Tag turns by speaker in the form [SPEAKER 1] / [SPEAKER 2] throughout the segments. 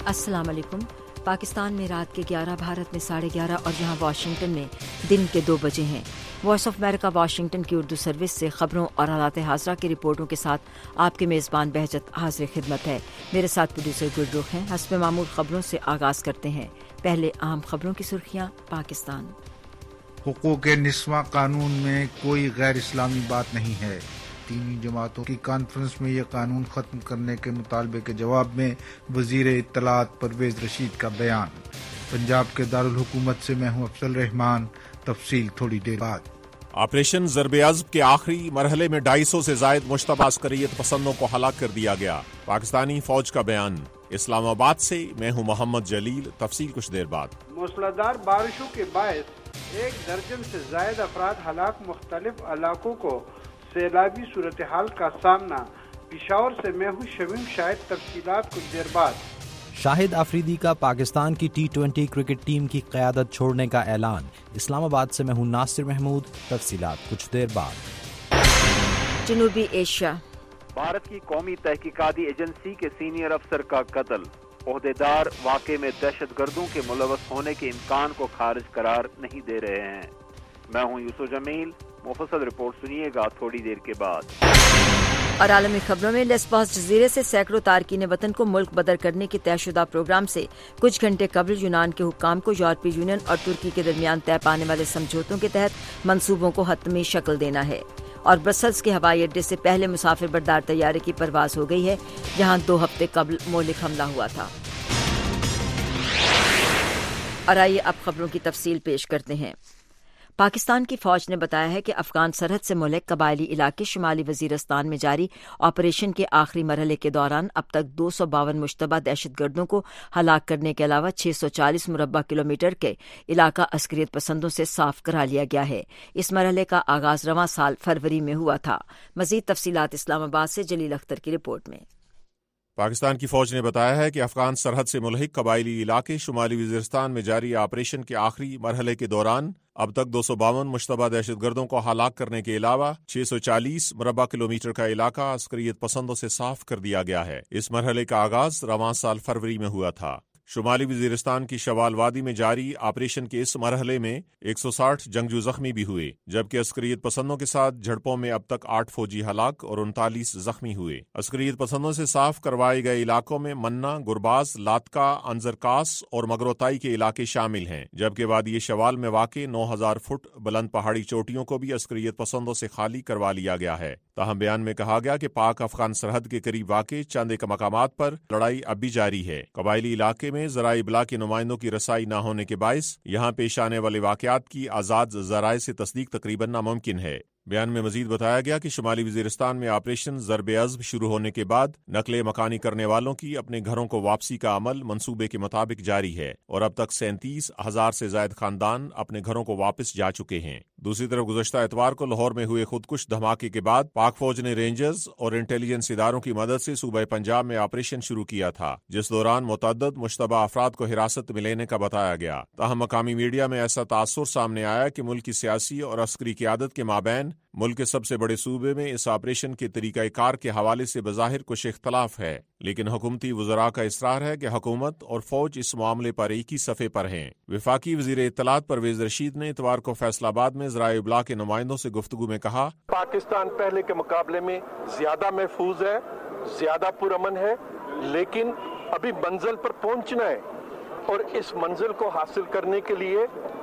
[SPEAKER 1] السلام علیکم۔ پاکستان میں رات کے 11، بھارت میں 11:30 اور یہاں واشنگٹن میں دن کے 2 بجے ہیں۔ وائس آف امریکہ واشنگٹن کی اردو سروس سے خبروں اور حالات حاضرہ کی رپورٹوں کے ساتھ آپ کے میزبان بہجت حاضر خدمت ہے۔ میرے ساتھ پروڈیوسر گلرخ ہیں۔ حسب معمول خبروں سے آغاز کرتے ہیں۔ پہلے اہم خبروں کی سرخیاں۔ پاکستان
[SPEAKER 2] حقوق نسواں قانون میں کوئی غیر اسلامی بات نہیں ہے۔ دینی جماعتوں کی کانفرنس میں یہ قانون ختم کرنے کے مطالبے کے جواب میں وزیر اطلاعات پرویز رشید کا بیان۔ پنجاب کے دارالحکومت سے میں ہوں افضل رحمان، تفصیل تھوڑی دیر بعد۔
[SPEAKER 3] آپریشن ضرب عضب کے آخری مرحلے میں 250 سے زائد مشتبہ عسکریت پسندوں کو ہلاک کر دیا گیا۔ پاکستانی فوج کا بیان۔ اسلام آباد سے میں ہوں محمد جلیل، تفصیل کچھ دیر بعد۔
[SPEAKER 4] موسلادھار بارشوں کے باعث 1 درجن سے زائد افراد ہلاک، مختلف علاقوں کو سیلابی صورتحال کا سامنا۔ پشاور سے میں ہوں شمیم شاہد، تفصیلات کچھ دیر بعد۔
[SPEAKER 5] شاہد آفریدی کا پاکستان کی T20 کرکٹ ٹیم کی قیادت چھوڑنے کا اعلان۔ اسلام آباد سے میں ہوں ناصر محمود، تفصیلات کچھ دیر بعد۔
[SPEAKER 1] جنوبی ایشیا۔
[SPEAKER 6] بھارت کی قومی تحقیقاتی ایجنسی کے سینئر افسر کا قتل۔ عہدیدار واقعے میں دہشت گردوں کے ملوث ہونے کے امکان کو خارج قرار نہیں دے رہے ہیں۔ میں ہوں یوسف جمیل، مفصل رپورٹ سنیے گا تھوڑی دیر کے بعد۔
[SPEAKER 1] اور عالمی خبروں میں لیسبوس جزیرے سے سینکڑوں تارکین وطن کو ملک بدر کرنے کے طے شدہ پروگرام سے کچھ گھنٹے قبل یونان کے حکام کو یورپی یونین اور ترکی کے درمیان طے پانے والے سمجھوتوں کے تحت منصوبوں کو حتمی شکل دینا ہے۔ اور برسلز کے ہوائی اڈے سے پہلے مسافر بردار طیارے کی پرواز ہو گئی ہے، جہاں 2 ہفتے قبل مہلک حملہ ہوا تھا۔ اور آئیے اب خبروں کی تفصیل پیش کرتے ہیں۔ پاکستان کی فوج نے بتایا ہے کہ افغان سرحد سے ملک قبائلی علاقے شمالی وزیرستان میں جاری آپریشن کے آخری مرحلے کے دوران اب تک 252 مشتبہ دہشت گردوں کو ہلاک کرنے کے علاوہ 640 مربع کلومیٹر کے علاقہ عسکریت پسندوں سے صاف کرا لیا گیا ہے۔ اس مرحلے کا آغاز رواں سال فروری میں ہوا تھا۔ مزید تفصیلات اسلام آباد سے جلیل اختر کی رپورٹ میں۔
[SPEAKER 3] پاکستان کی فوج نے بتایا ہے کہ افغان سرحد سے ملحق قبائلی علاقے شمالی وزیرستان میں جاری آپریشن کے آخری مرحلے کے دوران اب تک 252 مشتبہ دہشت گردوں کو ہلاک کرنے کے علاوہ 640 مربع کلومیٹر کا علاقہ عسکریت پسندوں سے صاف کر دیا گیا ہے۔ اس مرحلے کا آغاز رواں سال فروری میں ہوا تھا۔ شمالی وزیرستان کی شوال وادی میں جاری آپریشن کے اس مرحلے میں 160 جنگجو زخمی بھی ہوئے، جبکہ عسکریت پسندوں کے ساتھ جھڑپوں میں اب تک 8 فوجی ہلاک اور 39 زخمی ہوئے۔ عسکریت پسندوں سے صاف کروائے گئے علاقوں میں منا، گرباز، لاتکا، انزرکاس اور مگروتائی کے علاقے شامل ہیں، جبکہ وادی شوال میں واقع 9000 فٹ بلند پہاڑی چوٹیوں کو بھی عسکریت پسندوں سے خالی کروا لیا گیا ہے۔ تاہم بیان میں کہا گیا کہ پاک افغان سرحد کے قریب واقع چند ایک مقامات پر لڑائی اب بھی جاری ہے۔ قبائلی علاقے میں ذرائع ابلاغ کے نمائندوں کی رسائی نہ ہونے کے باعث یہاں پیش آنے والے واقعات کی آزاد ذرائع سے تصدیق تقریباً ناممکن ہے۔ بیان میں مزید بتایا گیا کہ شمالی وزیرستان میں آپریشن ضرب عضب شروع ہونے کے بعد نقل مکانی کرنے والوں کی اپنے گھروں کو واپسی کا عمل منصوبے کے مطابق جاری ہے، اور اب تک 37,000 سے زائد خاندان اپنے گھروں کو واپس جا چکے ہیں۔ دوسری طرف گزشتہ اتوار کو لاہور میں ہوئے خودکش دھماکے کے بعد پاک فوج نے رینجرز اور انٹیلیجنس اداروں کی مدد سے صوبہ پنجاب میں آپریشن شروع کیا تھا، جس دوران متعدد مشتبہ افراد کو حراست میں لینے کا بتایا گیا۔ تاہم مقامی میڈیا میں ایسا تاثر سامنے آیا کہ ملک کی سیاسی اور عسکری قیادت کے مابین ملک کے سب سے بڑے صوبے میں اس آپریشن کے طریقہ کار کے حوالے سے بظاہر کچھ اختلاف ہے، لیکن حکومتی وزراء کا اصرار ہے کہ حکومت اور فوج اس معاملے پر ایک ہی صفحے پر ہیں۔ وفاقی وزیر اطلاعات پرویز رشید نے اتوار کو فیصل آباد میں ذرائع ابلاغ کے نمائندوں سے گفتگو میں کہا،
[SPEAKER 7] پاکستان پہلے کے مقابلے میں زیادہ محفوظ ہے، زیادہ پرامن ہے، لیکن ابھی منزل پر پہنچنا ہے، اور اس منزل کو حاصل کرنے کے لیے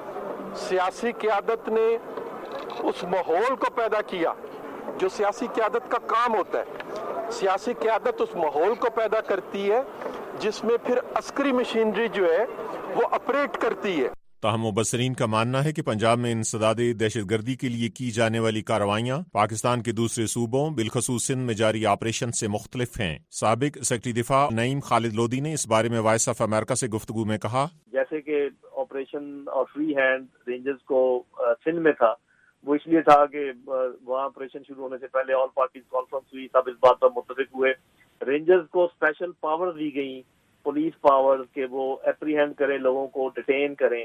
[SPEAKER 7] سیاسی قیادت نے اس ماحول کو پیدا کیا جو سیاسی قیادت کا کام ہوتا ہے۔ سیاسی قیادت اس ماحول کو پیدا کرتی ہے جس میں پھر عسکری مشینری جو ہے وہ آپریٹ کرتی ہے۔
[SPEAKER 3] تاہم مبصرین کا ماننا ہے کہ پنجاب میں انسداد دہشت گردی کے لیے کی جانے والی کارروائیاں پاکستان کے دوسرے صوبوں بالخصوص سندھ میں جاری آپریشن سے مختلف ہیں۔ سابق سیکرٹری دفاع نعیم خالد لودھی نے اس بارے میں وائس آف امریکہ سے گفتگو میں کہا،
[SPEAKER 8] جیسے کہ آپریشن اور فری ہینڈ رینجرز کو سندھ میں تھا، وہ اس لیے تھا کہ وہاں آپریشن شروع ہونے سے پہلے آل پارٹیز کانفرنس ہوئی، سب اس بات پر متفق ہوئے۔ رینجرز کو اسپیشل پاور دی گئی، پولیس پاور، کہ وہ اپریہینڈ کریں، لوگوں کو ڈیٹین کریں،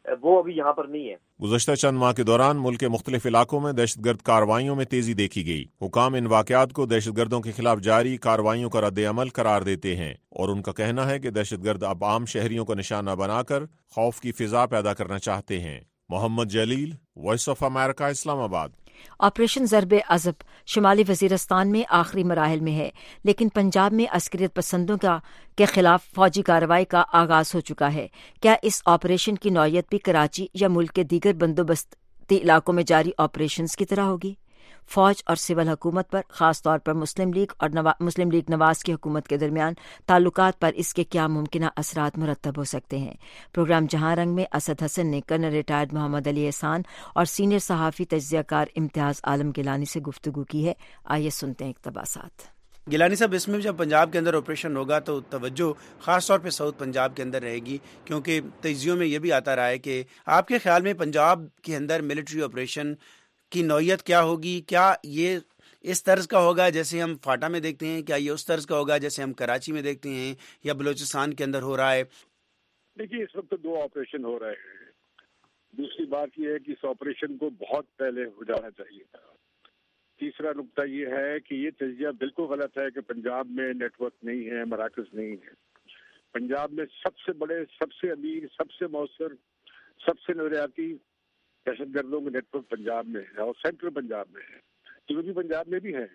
[SPEAKER 8] وہ ابھی یہاں پر نہیں ہے.
[SPEAKER 3] گزشتہ چند ماہ کے دوران ملک کے مختلف علاقوں میں دہشت گرد کارروائیوں میں تیزی دیکھی گئی. حکام ان واقعات کو دہشت گردوں کے خلاف جاری کارروائیوں کا رد عمل قرار دیتے ہیں اور ان کا کہنا ہے کہ دہشت گرد اب عام شہریوں کو نشانہ بنا کر خوف کی فضا پیدا کرنا چاہتے ہیں. محمد جلیل، وائس آف امریکہ، اسلام آباد.
[SPEAKER 1] آپریشن ضرب عضب شمالی وزیرستان میں آخری مراحل میں ہے، لیکن پنجاب میں عسکریت پسندوں کے خلاف فوجی کارروائی کا آغاز ہو چکا ہے. کیا اس آپریشن کی نوعیت بھی کراچی یا ملک کے دیگر بندوبستی علاقوں میں جاری آپریشنز کی طرح ہوگی؟ فوج اور سول حکومت پر، خاص طور پر مسلم لیگ نواز کی حکومت کے درمیان تعلقات پر اس کے کیا ممکنہ اثرات مرتب ہو سکتے ہیں؟ پروگرام جہاں رنگ میں اسد حسن نے کرنل ریٹائرڈ محمد علی احسان اور سینئر صحافی تجزیہ کار امتیاز عالم گیلانی سے گفتگو کی ہے. آئیے سنتے ہیں اقتباسات.
[SPEAKER 9] گیلانی صاحب، اس میں جب پنجاب کے اندر آپریشن ہوگا تو توجہ خاص طور پہ ساؤتھ پنجاب کے اندر رہے گی، کیونکہ تجزیوں میں یہ بھی آتا رہا ہے کہ آپ کے خیال میں پنجاب کے اندر ملٹری آپریشن کی نوعیت کیا ہوگی؟ کیا یہ اس طرز کا ہوگا جیسے ہم فاٹا میں دیکھتے ہیں؟ کیا یہ اس طرز کا ہوگا جیسے ہم کراچی میں دیکھتے ہیں یا بلوچستان کے اندر ہو رہا ہے؟
[SPEAKER 10] دیکھیے، اس وقت 2 آپریشن ہو رہے ہیں. دوسری بات یہ ہے کہ اس آپریشن کو بہت پہلے ہو جانا چاہیے تھا. تیسرا نقطہ یہ ہے کہ یہ تجزیہ بالکل غلط ہے کہ پنجاب میں نیٹ ورک نہیں ہے، مراکز نہیں ہے. پنجاب میں سب سے بڑے، سب سے امیر، سب سے مؤثر، سب سے نظریاتی دہشت گردوں کے نیٹ ورک پنجاب میں ہے اور سینٹرل پنجاب میں ہے، جنوبی پنجاب میں بھی ہے.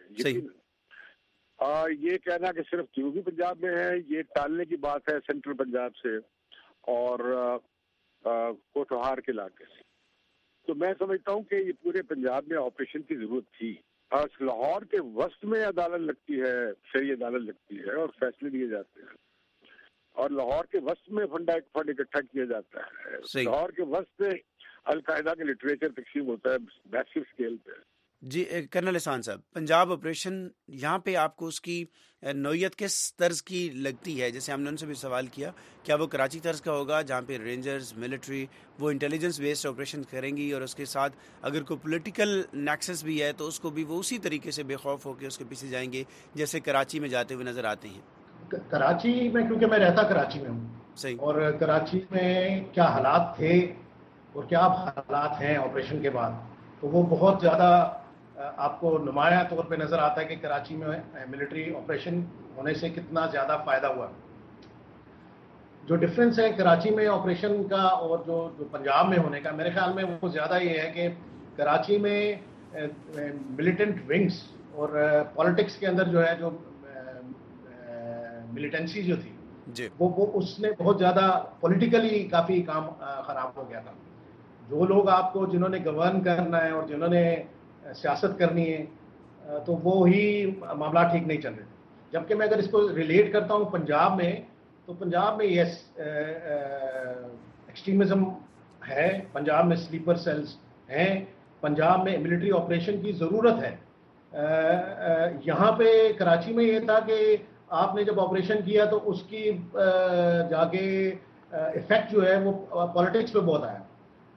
[SPEAKER 10] یہ کہنا کہ صرف جنوبی پنجاب میں ہے، یہ ٹالنے کی بات ہے سینٹرل پنجاب سے اور کوٹوہار کے علاقے سے. تو میں سمجھتا ہوں کہ یہ پورے پنجاب میں آپریشن کی ضرورت تھی. لاہور کے وسط میں عدالت لگتی ہے، شرعی عدالت لگتی ہے اور فیصلے لیے جاتے ہیں، اور لاہور کے وسط میں فنڈ اکٹھا کیا جاتا ہے. لاہور کے وسط میں القاعدہ کے لٹریچر تقسیم ہوتا ہے میسو اسکیل پہ.
[SPEAKER 9] جی کرنل احسان صاحب، پنجاب آپریشن یہاں پہ آپ کو اس کی نوعیت کس طرز کی لگتی ہے؟ جیسے ہم نے ان سے بھی سوال کیا، کیا وہ کراچی طرز کا ہوگا جہاں پہ رینجرز، ملٹری وہ انٹیلیجنس بیسڈ آپریشن کریں گی اور اس کے ساتھ اگر کوئی پولیٹیکل نیکسس بھی ہے تو اس کو بھی وہ اسی طریقے سے بے خوف ہو کے اس کے پیچھے جائیں گے جیسے کراچی میں جاتے ہوئے نظر آتے ہیں؟
[SPEAKER 11] کراچی میں، کیونکہ میں رہتا کراچی میں ہوں،
[SPEAKER 9] صحیح،
[SPEAKER 11] اور کراچی میں کیا حالات تھے اور کیا حالات ہیں آپریشن کے بعد، تو وہ بہت زیادہ آپ کو نمایاں طور پہ نظر آتا ہے کہ کراچی میں ملٹری آپریشن ہونے سے کتنا زیادہ فائدہ ہوا. جو ڈفرینس ہے کراچی میں آپریشن کا اور جو پنجاب میں ہونے کا، میرے خیال میں وہ زیادہ یہ ہے کہ کراچی میں ملیٹنٹ ونگز اور پالیٹکس کے اندر جو ہے، جو ملیٹنسی جو تھی، وہ اس نے بہت زیادہ پولیٹیکلی کافی کام خراب ہو گیا تھا. جو لوگ آپ کو، جنہوں نے گورن کرنا ہے اور جنہوں نے سیاست کرنی ہے، تو وہ ہی معاملات ٹھیک نہیں چل رہے. جبکہ میں اگر اس کو ریلیٹ کرتا ہوں پنجاب میں، تو پنجاب میں یس ایکسٹریمزم ہے، پنجاب میں سلیپر سیلز ہیں، پنجاب میں ملٹری آپریشن کی ضرورت ہے. یہاں پہ کراچی میں یہ تھا کہ آپ نے جب آپریشن کیا تو اس کی جا کے افیکٹ جو ہے وہ پالیٹکس پہ بہت آیا.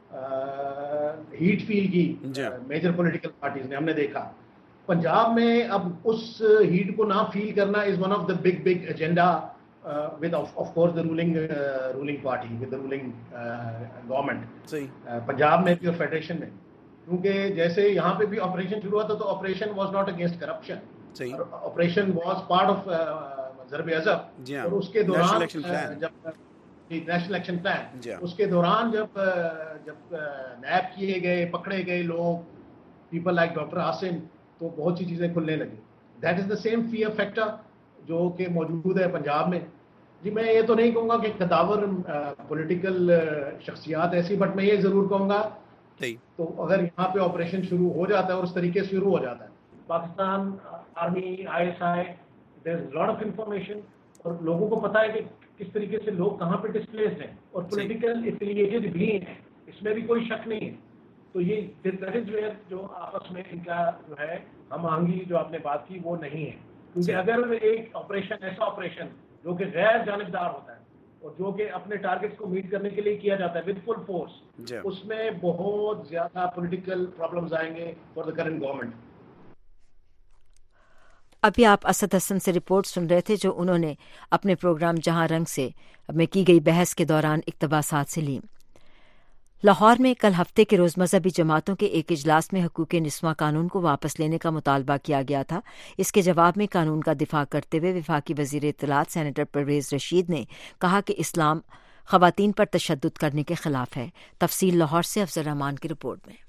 [SPEAKER 11] ہیٹ فیل کی میجر پولیٹیکل پارٹیز نے، ہم نے دیکھا. پنجاب میں اب اس ہیٹ کو نہ فیل کرنا is one of the big agenda with of course the ruling party, with the ruling government Punjab میں بھی اور فیڈریشن میں. کیونکہ جیسے یہاں پہ بھی آپریشن شروع ہوا تھا تو operation was not against corruption, operation was part of Zarb Azb. اور اس کے دوران جب نیشنل ایکشن پلان، اس کے دوران جب نیب کیے گئے، پکڑے گئے لوگ، پیپل لائک ڈاکٹر عاصم، تو بہت سی چیزیں کھلنے لگی. That is the same fear factor جو کہ موجود ہے پنجاب میں. جی میں یہ تو نہیں کہوں گا کہ قداور پولیٹیکل شخصیات ایسی، بٹ میں یہ ضرور کہوں گا تو اگر یہاں پہ آپریشن شروع ہو جاتا ہے اور اس طریقے سے شروع ہو جاتا ہے، Pakistan army, ISI، there is lot of information, اور لوگوں کو پتا ہے کہ کس طریقے سے لوگ کہاں پہ ڈسپلیسڈ ہیں اور پولیٹیکل ایفیلیٹڈ بھی ہیں، اس میں بھی کوئی شک نہیں ہے. تو یہ جو آپس میں ان کا جو ہے ہم آہنگی جو آپ نے بات کی وہ نہیں ہے. کیونکہ اگر ایک آپریشن، ایسا آپریشن جو کہ غیر جانبدار ہوتا ہے اور جو کہ اپنے ٹارگیٹس کو میٹ کرنے کے لیے کیا جاتا ہے ود فل فورس، اس میں بہت زیادہ پولیٹیکل پرابلمز آئیں گے فار دا کرنٹ گورنمنٹ.
[SPEAKER 1] ابھی آپ اسد حسن سے رپورٹ سن رہے تھے جو انہوں نے اپنے پروگرام جہاں رنگ سے میں کی گئی بحث کے دوران اقتباسات سے لی. لاہور میں کل ہفتے کے روز مذہبی جماعتوں کے ایک اجلاس میں حقوق نسواں قانون کو واپس لینے کا مطالبہ کیا گیا تھا۔ اس کے جواب میں قانون کا دفاع کرتے ہوئے وفاقی وزیر اطلاعات سینیٹر پرویز رشید نے کہا کہ اسلام خواتین پر تشدد کرنے کے خلاف ہے۔ تفصیل لاہور سے افضل رحمان کی رپورٹ میں۔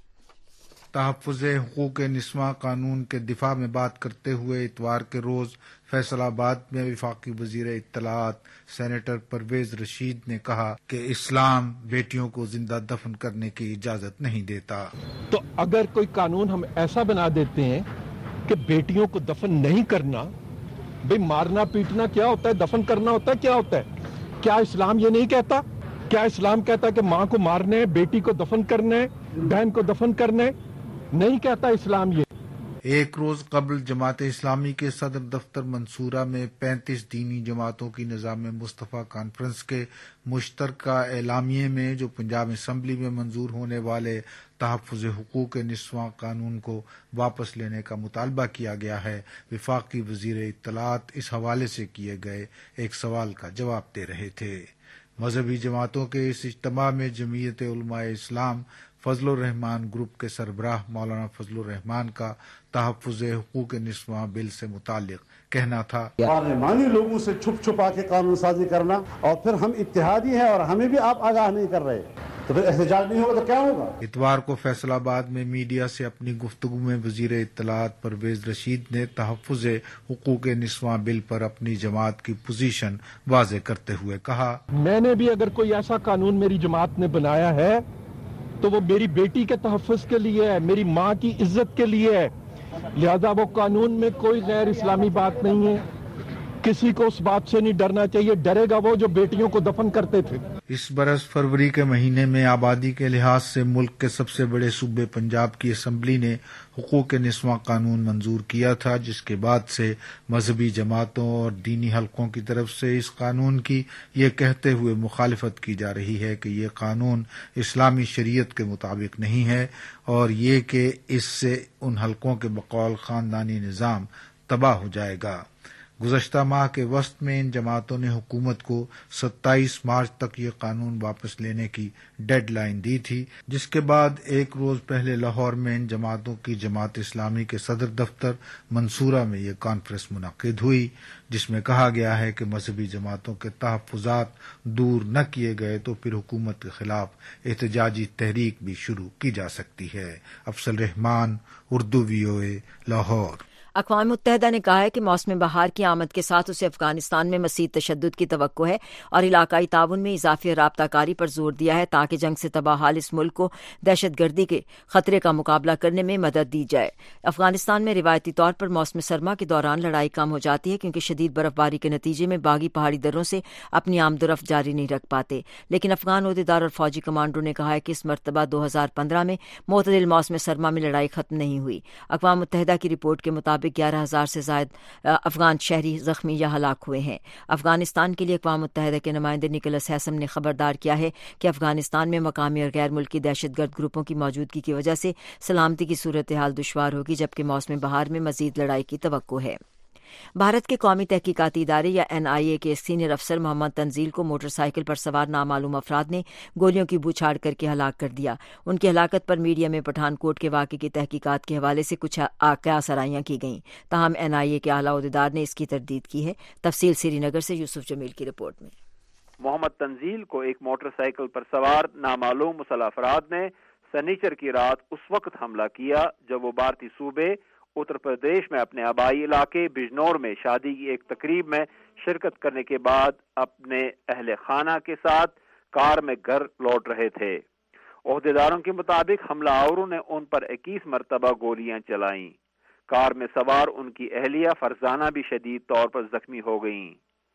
[SPEAKER 2] تحفظ حقوق نسواں قانون کے دفاع میں بات کرتے ہوئے اتوار کے روز فیصل آباد میں وفاقی وزیر اطلاعات سینیٹر پرویز رشید نے کہا کہ اسلام بیٹیوں کو زندہ دفن کرنے کی اجازت نہیں دیتا۔
[SPEAKER 12] تو اگر کوئی قانون ہم ایسا بنا دیتے ہیں کہ بیٹیوں کو دفن نہیں کرنا، بھئی مارنا پیٹنا کیا ہوتا ہے، دفن کرنا ہوتا ہے، کیا ہوتا ہے؟ کیا اسلام یہ نہیں کہتا؟ کیا اسلام کہتا ہے کہ ماں کو مارنا ہے، بیٹی کو دفن کرنا ہے، بہن کو دفن کرنا ہے؟ نہیں کہتا اسلام یہ۔
[SPEAKER 2] ایک روز قبل جماعت اسلامی کے صدر دفتر منصورہ میں 35 دینی جماعتوں کی نظام مصطفیٰ کانفرنس کے مشترکہ اعلامیے میں جو پنجاب اسمبلی میں منظور ہونے والے تحفظ حقوق نسواں قانون کو واپس لینے کا مطالبہ کیا گیا ہے، وفاقی وزیر اطلاعات اس حوالے سے کیے گئے ایک سوال کا جواب دے رہے تھے۔ مذہبی جماعتوں کے اس اجتماع میں جمعیت علماء اسلام فضل الرحمان گروپ کے سربراہ مولانا فضل الرحمان کا تحفظ حقوق نسواں بل سے متعلق کہنا تھا۔
[SPEAKER 13] پارلیمانی لوگوں سے چھپ چھپا کے قانون سازی کرنا، اور پھر ہم اتحادی ہیں اور ہمیں بھی آپ آگاہ نہیں کر رہے، تو پھر احتجاج نہیں ہوگا تو کیا ہوگا؟
[SPEAKER 2] اتوار کو فیصل آباد میں میڈیا سے اپنی گفتگو میں وزیر اطلاعات پرویز رشید نے تحفظ حقوق نسواں بل پر اپنی جماعت کی پوزیشن واضح کرتے ہوئے کہا،
[SPEAKER 12] میں نے بھی اگر کوئی ایسا قانون میری جماعت نے بنایا ہے تو وہ میری بیٹی کے تحفظ کے لیے ہے، میری ماں کی عزت کے لیے ہے، لہذا وہ قانون میں کوئی غیر اسلامی بات نہیں ہے۔ کسی کو اس بات سے نہیں ڈرنا چاہیے، ڈرے گا وہ جو بیٹیوں کو دفن کرتے تھے۔
[SPEAKER 2] اس برس فروری کے مہینے میں آبادی کے لحاظ سے ملک کے سب سے بڑے صوبے پنجاب کی اسمبلی نے حقوق نسواں قانون منظور کیا تھا، جس کے بعد سے مذہبی جماعتوں اور دینی حلقوں کی طرف سے اس قانون کی یہ کہتے ہوئے مخالفت کی جا رہی ہے کہ یہ قانون اسلامی شریعت کے مطابق نہیں ہے، اور یہ کہ اس سے ان حلقوں کے بقول خاندانی نظام تباہ ہو جائے گا۔ گزشتہ ماہ کے وسط میں ان جماعتوں نے حکومت کو 27 مارچ تک یہ قانون واپس لینے کی ڈیڈ لائن دی تھی، جس کے بعد ایک روز پہلے لاہور میں ان جماعتوں کی جماعت اسلامی کے صدر دفتر منصورہ میں یہ کانفرنس منعقد ہوئی، جس میں کہا گیا ہے کہ مذہبی جماعتوں کے تحفظات دور نہ کیے گئے تو پھر حکومت کے خلاف احتجاجی تحریک بھی شروع کی جا سکتی ہے۔ افضل رحمان، اردو VOA، لاہور۔
[SPEAKER 1] اقوام متحدہ نے کہا ہے کہ موسم بہار کی آمد کے ساتھ اسے افغانستان میں مزید تشدد کی توقع ہے اور علاقائی تعاون میں اضافی رابطہ کاری پر زور دیا ہے تاکہ جنگ سے تباہ حال اس ملک کو دہشت گردی کے خطرے کا مقابلہ کرنے میں مدد دی جائے۔ افغانستان میں روایتی طور پر موسم سرما کے دوران لڑائی کم ہو جاتی ہے کیونکہ شدید برف باری کے نتیجے میں باغی پہاڑی دروں سے اپنی آمد و رفت جاری نہیں رکھ پاتے، لیکن افغان عہدیدار اور فوجی کمانڈروں نے کہا ہے کہ اس مرتبہ 2015 میں معتدل موسم سرما میں لڑائی ختم نہیں ہوئی۔ اقوام متحدہ کی رپورٹ کے مطابق 11,000 سے زائد افغان شہری زخمی یا ہلاک ہوئے ہیں۔ افغانستان کے لیے اقوام متحدہ کے نمائندے نکولس ہیسم نے خبردار کیا ہے کہ افغانستان میں مقامی اور غیر ملکی دہشت گرد گروپوں کی موجودگی کی وجہ سے سلامتی کی صورتحال دشوار ہوگی، جبکہ موسم بہار میں مزید لڑائی کی توقع ہے۔ بھارت کے قومی تحقیقاتی ادارے یا NIA کے سینئر افسر محمد تنزیل کو موٹر سائیکل پر سوار نامعلوم افراد نے گولیوں کی بوچھاڑ کر کے ہلاک کر دیا۔ ان کی ہلاکت پر میڈیا میں پٹھان کوٹ کے واقعے کی تحقیقات کے حوالے سے کچھ آرائیاں کی گئیں، تاہم NIA کے اعلیٰ عہدیدار نے اس کی تردید کی ہے۔ تفصیل سری نگر سے یوسف جمیل کی رپورٹ میں۔
[SPEAKER 6] محمد تنزیل کو ایک موٹر سائیکل پر سوار نامعلوم مسلح افراد نے سنیچر کی رات اس وقت حملہ کیا جب وہ بھارتی صوبے اتر پردیش میں اپنے آبائی علاقے بجنور میں شادی کی ایک تقریب میں شرکت کرنے کے بعد اپنے اہل خانہ کے ساتھ کار میں گھر لوٹ رہے تھے۔ عہدیداروں کے مطابق حملہ آوروں نے ان پر 21 مرتبہ گولیاں چلائیں۔ کار میں سوار ان کی اہلیہ فرزانہ بھی شدید طور پر زخمی ہو گئیں۔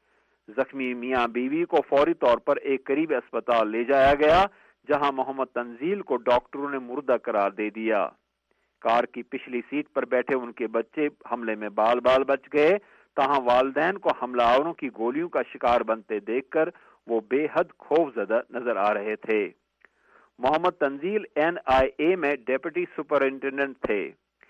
[SPEAKER 6] زخمی میاں بیوی کو فوری طور پر ایک قریبی اسپتال لے جایا گیا، جہاں محمد تنزیل کو ڈاکٹروں نے مردہ قرار دے دیا۔ کار کی پچھلی سیٹ پر بیٹھے ان کے بچے حملے میں بال بچ گئے، تاہم والدین کو حملہ آوروں کی گولیوں کا شکار بنتے دیکھ کر وہ بے حد خوف زدہ نظر آ رہے تھے۔ محمد تنزیل NIA میں ڈپٹی سپرنٹینڈنٹ تھے۔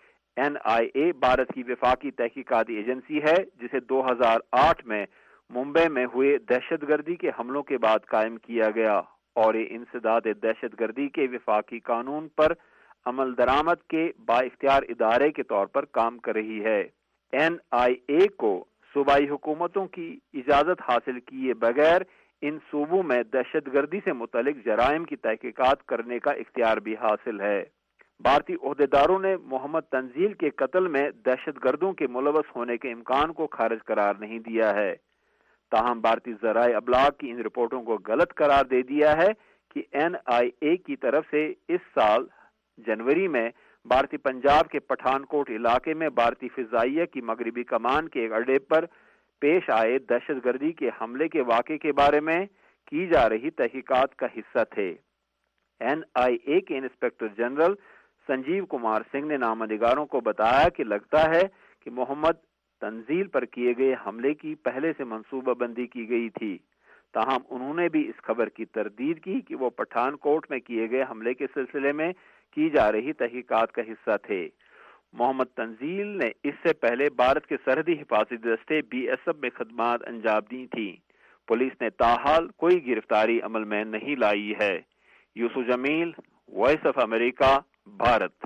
[SPEAKER 6] NIA بھارت کی وفاقی تحقیقاتی ایجنسی ہے جسے 2008 میں ممبئی میں ہوئے دہشت گردی کے حملوں کے بعد قائم کیا گیا۔ اور انسداد دہشت گردی کے وفاقی قانون پر عمل درآمد کے بااختیار ادارے کے طور پر کام کر رہی ہے۔ NIA کو صوبائی حکومتوں کی اجازت حاصل کیے بغیر ان صوبوں میں دہشت گردی سے متعلق جرائم کی تحقیقات کرنے کا اختیار بھی حاصل ہے۔ بھارتی عہدیداروں نے محمد تنزیل کے قتل میں دہشت گردوں کے ملوث ہونے کے امکان کو خارج قرار نہیں دیا ہے، تاہم بھارتی ذرائع ابلاغ کی ان رپورٹوں کو غلط قرار دے دیا ہے کہ NIA کی طرف سے اس سال جنوری میں بھارتی پنجاب کے پٹھان کوٹ علاقے میں بھارتی فضائیہ کی مغربی کمان کے ایک اڈے پر پیش آئے دہشت گردی کے حملے کے واقعے کے بارے میں کی جا رہی تحقیقات کا حصہ تھے۔ NIA کے انسپکٹر جنرل سنجیو کمار سنگھ نے نامہ نگاروں کو بتایا کہ لگتا ہے کہ محمد تنزیل پر کیے گئے حملے کی پہلے سے منصوبہ بندی کی گئی تھی، تاہم انہوں نے بھی اس خبر کی تردید کی کہ وہ پٹھان کوٹ میں کیے گئے حملے کے سلسلے میں کی جا رہی تحقیقات کا حصہ تھے۔ محمد تنزیل نے اس سے پہلے بھارت کے سرحدی حفاظتی دستے BSF میں خدمات انجام دی تھیں۔ پولیس نے تاحال کوئی گرفتاری عمل میں نہیں لائی ہے۔ Yousuf Jamil, voice of America, Bharat.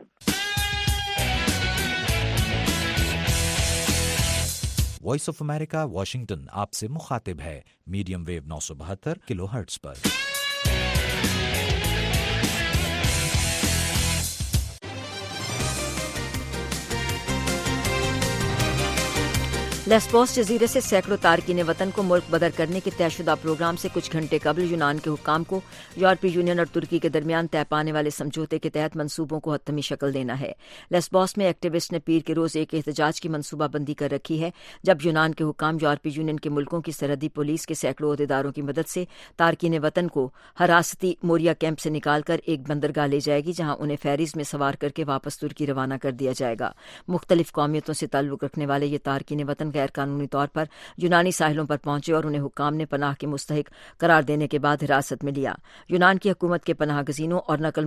[SPEAKER 5] Voice of America Washington آپ سے مخاطب ہے میڈیم ویو 972 کلو ہرٹز پر۔
[SPEAKER 1] لیسبوس جزیرے سے سینکڑوں تارکین وطن کو ملک بدر کرنے کے طے شدہ پروگرام سے کچھ گھنٹے قبل یونان کے حکام کو یورپی یونین اور ترکی کے درمیان طے پانے والے سمجھوتے کے تحت منصوبوں کو حتمی شکل دینا ہے۔ لیسبوس میں ایکٹیوسٹ نے پیر کے روز ایک احتجاج کی منصوبہ بندی کر رکھی ہے، جب یونان کے حکام یورپی یونین کے ملکوں کی سرحدی پولیس کے سینکڑوں عہدیداروں کی مدد سے تارکین وطن کو حراستی موریا کیمپ سے نکال کر ایک بندرگاہ لے جائے گی، جہاں انہیں فیریز میں سوار کر کے واپس ترکی روانہ کر دیا جائے گا۔ مختلف قومیتوں سے تعلق رکھنے والے یہ تارکین وطن غیر قانونی طور پر یونانی ساحلوں پر پہنچے اور انہیں حکام نے پناہ کے مستحق قرار دینے کے بعد حراست میں لیا۔ یونان کی حکومت کے پناہ گزینوں اور نقل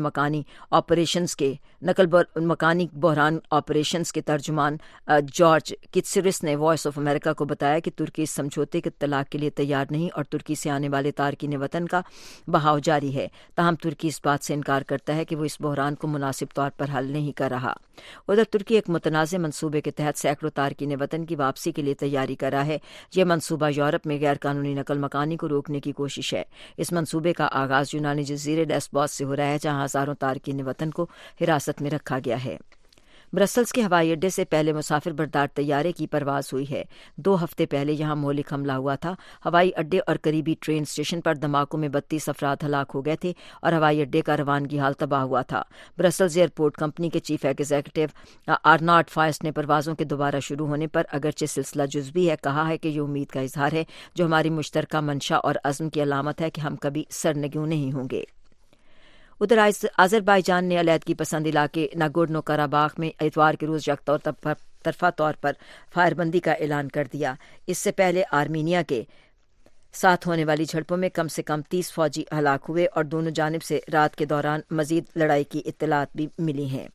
[SPEAKER 1] مکانی بحران آپریشنز کے ترجمان جارج کتسرس نے وائس آف امریکہ کو بتایا کہ ترکی اس سمجھوتے کے طلاق کے لیے تیار نہیں اور ترکی سے آنے والے تارکین وطن کا بہاؤ جاری ہے، تاہم ترکی اس بات سے انکار کرتا ہے کہ وہ اس بحران کو مناسب طور پر حل نہیں کر رہا۔ ادھر ترکی ایک متنازع منصوبے کے تحت سینکڑوں تارکین وطن کی واپسی کے لیے تیاری کر رہا ہے۔ یہ منصوبہ یورپ میں غیر قانونی نقل مکانی کو روکنے کی کوشش ہے۔ اس منصوبے کا آغاز یونانی جزیرے لیسبوس سے ہو رہا ہے، جہاں ہزاروں تارکین وطن کو حراست میں رکھا گیا ہے۔ برسلز کے ہوائی اڈے سے پہلے مسافر بردار طیارے کی پرواز ہوئی ہے۔ 2 ہفتے پہلے یہاں مہلک حملہ ہوا تھا۔ ہوائی اڈے اور قریبی ٹرین اسٹیشن پر دھماکوں میں 32 افراد ہلاک ہو گئے تھے اور ہوائی اڈے کا روانگی حال تباہ ہوا تھا۔ برسلز ایئرپورٹ کمپنی کے چیف ایگزیکٹو آرنالڈ فائسٹ نے پروازوں کے دوبارہ شروع ہونے پر اگرچہ سلسلہ جزوی ہے، کہا ہے کہ یہ امید کا اظہار ہے جو ہماری مشترکہ منشا اور عزم کی علامت ہے کہ ہم کبھی سرنگوں نہیں ہوں گے۔ ادھر آذربائیجان نے علیحدگی پسند علاقے ناگورنو قراباغ میں اتوار کے روز یکطرفہ طور پر فائر بندی کا اعلان کر دیا۔ اس سے پہلے آرمینیا کے ساتھ ہونے والی جھڑپوں میں کم سے کم 30 فوجی ہلاک ہوئے اور دونوں جانب سے رات کے دوران مزید لڑائی کی اطلاعات بھی ملی ہیں۔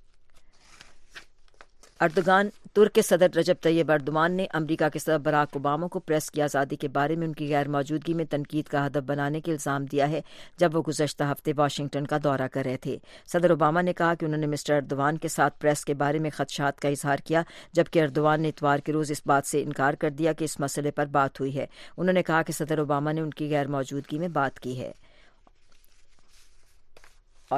[SPEAKER 1] ترک کے صدر رجب طیب ایردوان نے امریکہ کے صدر براک اوباما کو پریس کی آزادی کے بارے میں ان کی غیر موجودگی میں تنقید کا ہدف بنانے کے الزام دیا ہے، جب وہ گزشتہ ہفتے واشنگٹن کا دورہ کر رہے تھے۔ صدر اوباما نے کہا کہ انہوں نے مسٹر ایردوان کے ساتھ پریس کے بارے میں خدشات کا اظہار کیا، جبکہ ایردوان نے اتوار کے روز اس بات سے انکار کر دیا کہ اس مسئلے پر بات ہوئی ہے۔ انہوں نے کہا کہ صدر اوباما نے ان کی غیر موجودگی میں بات کی ہے۔ اور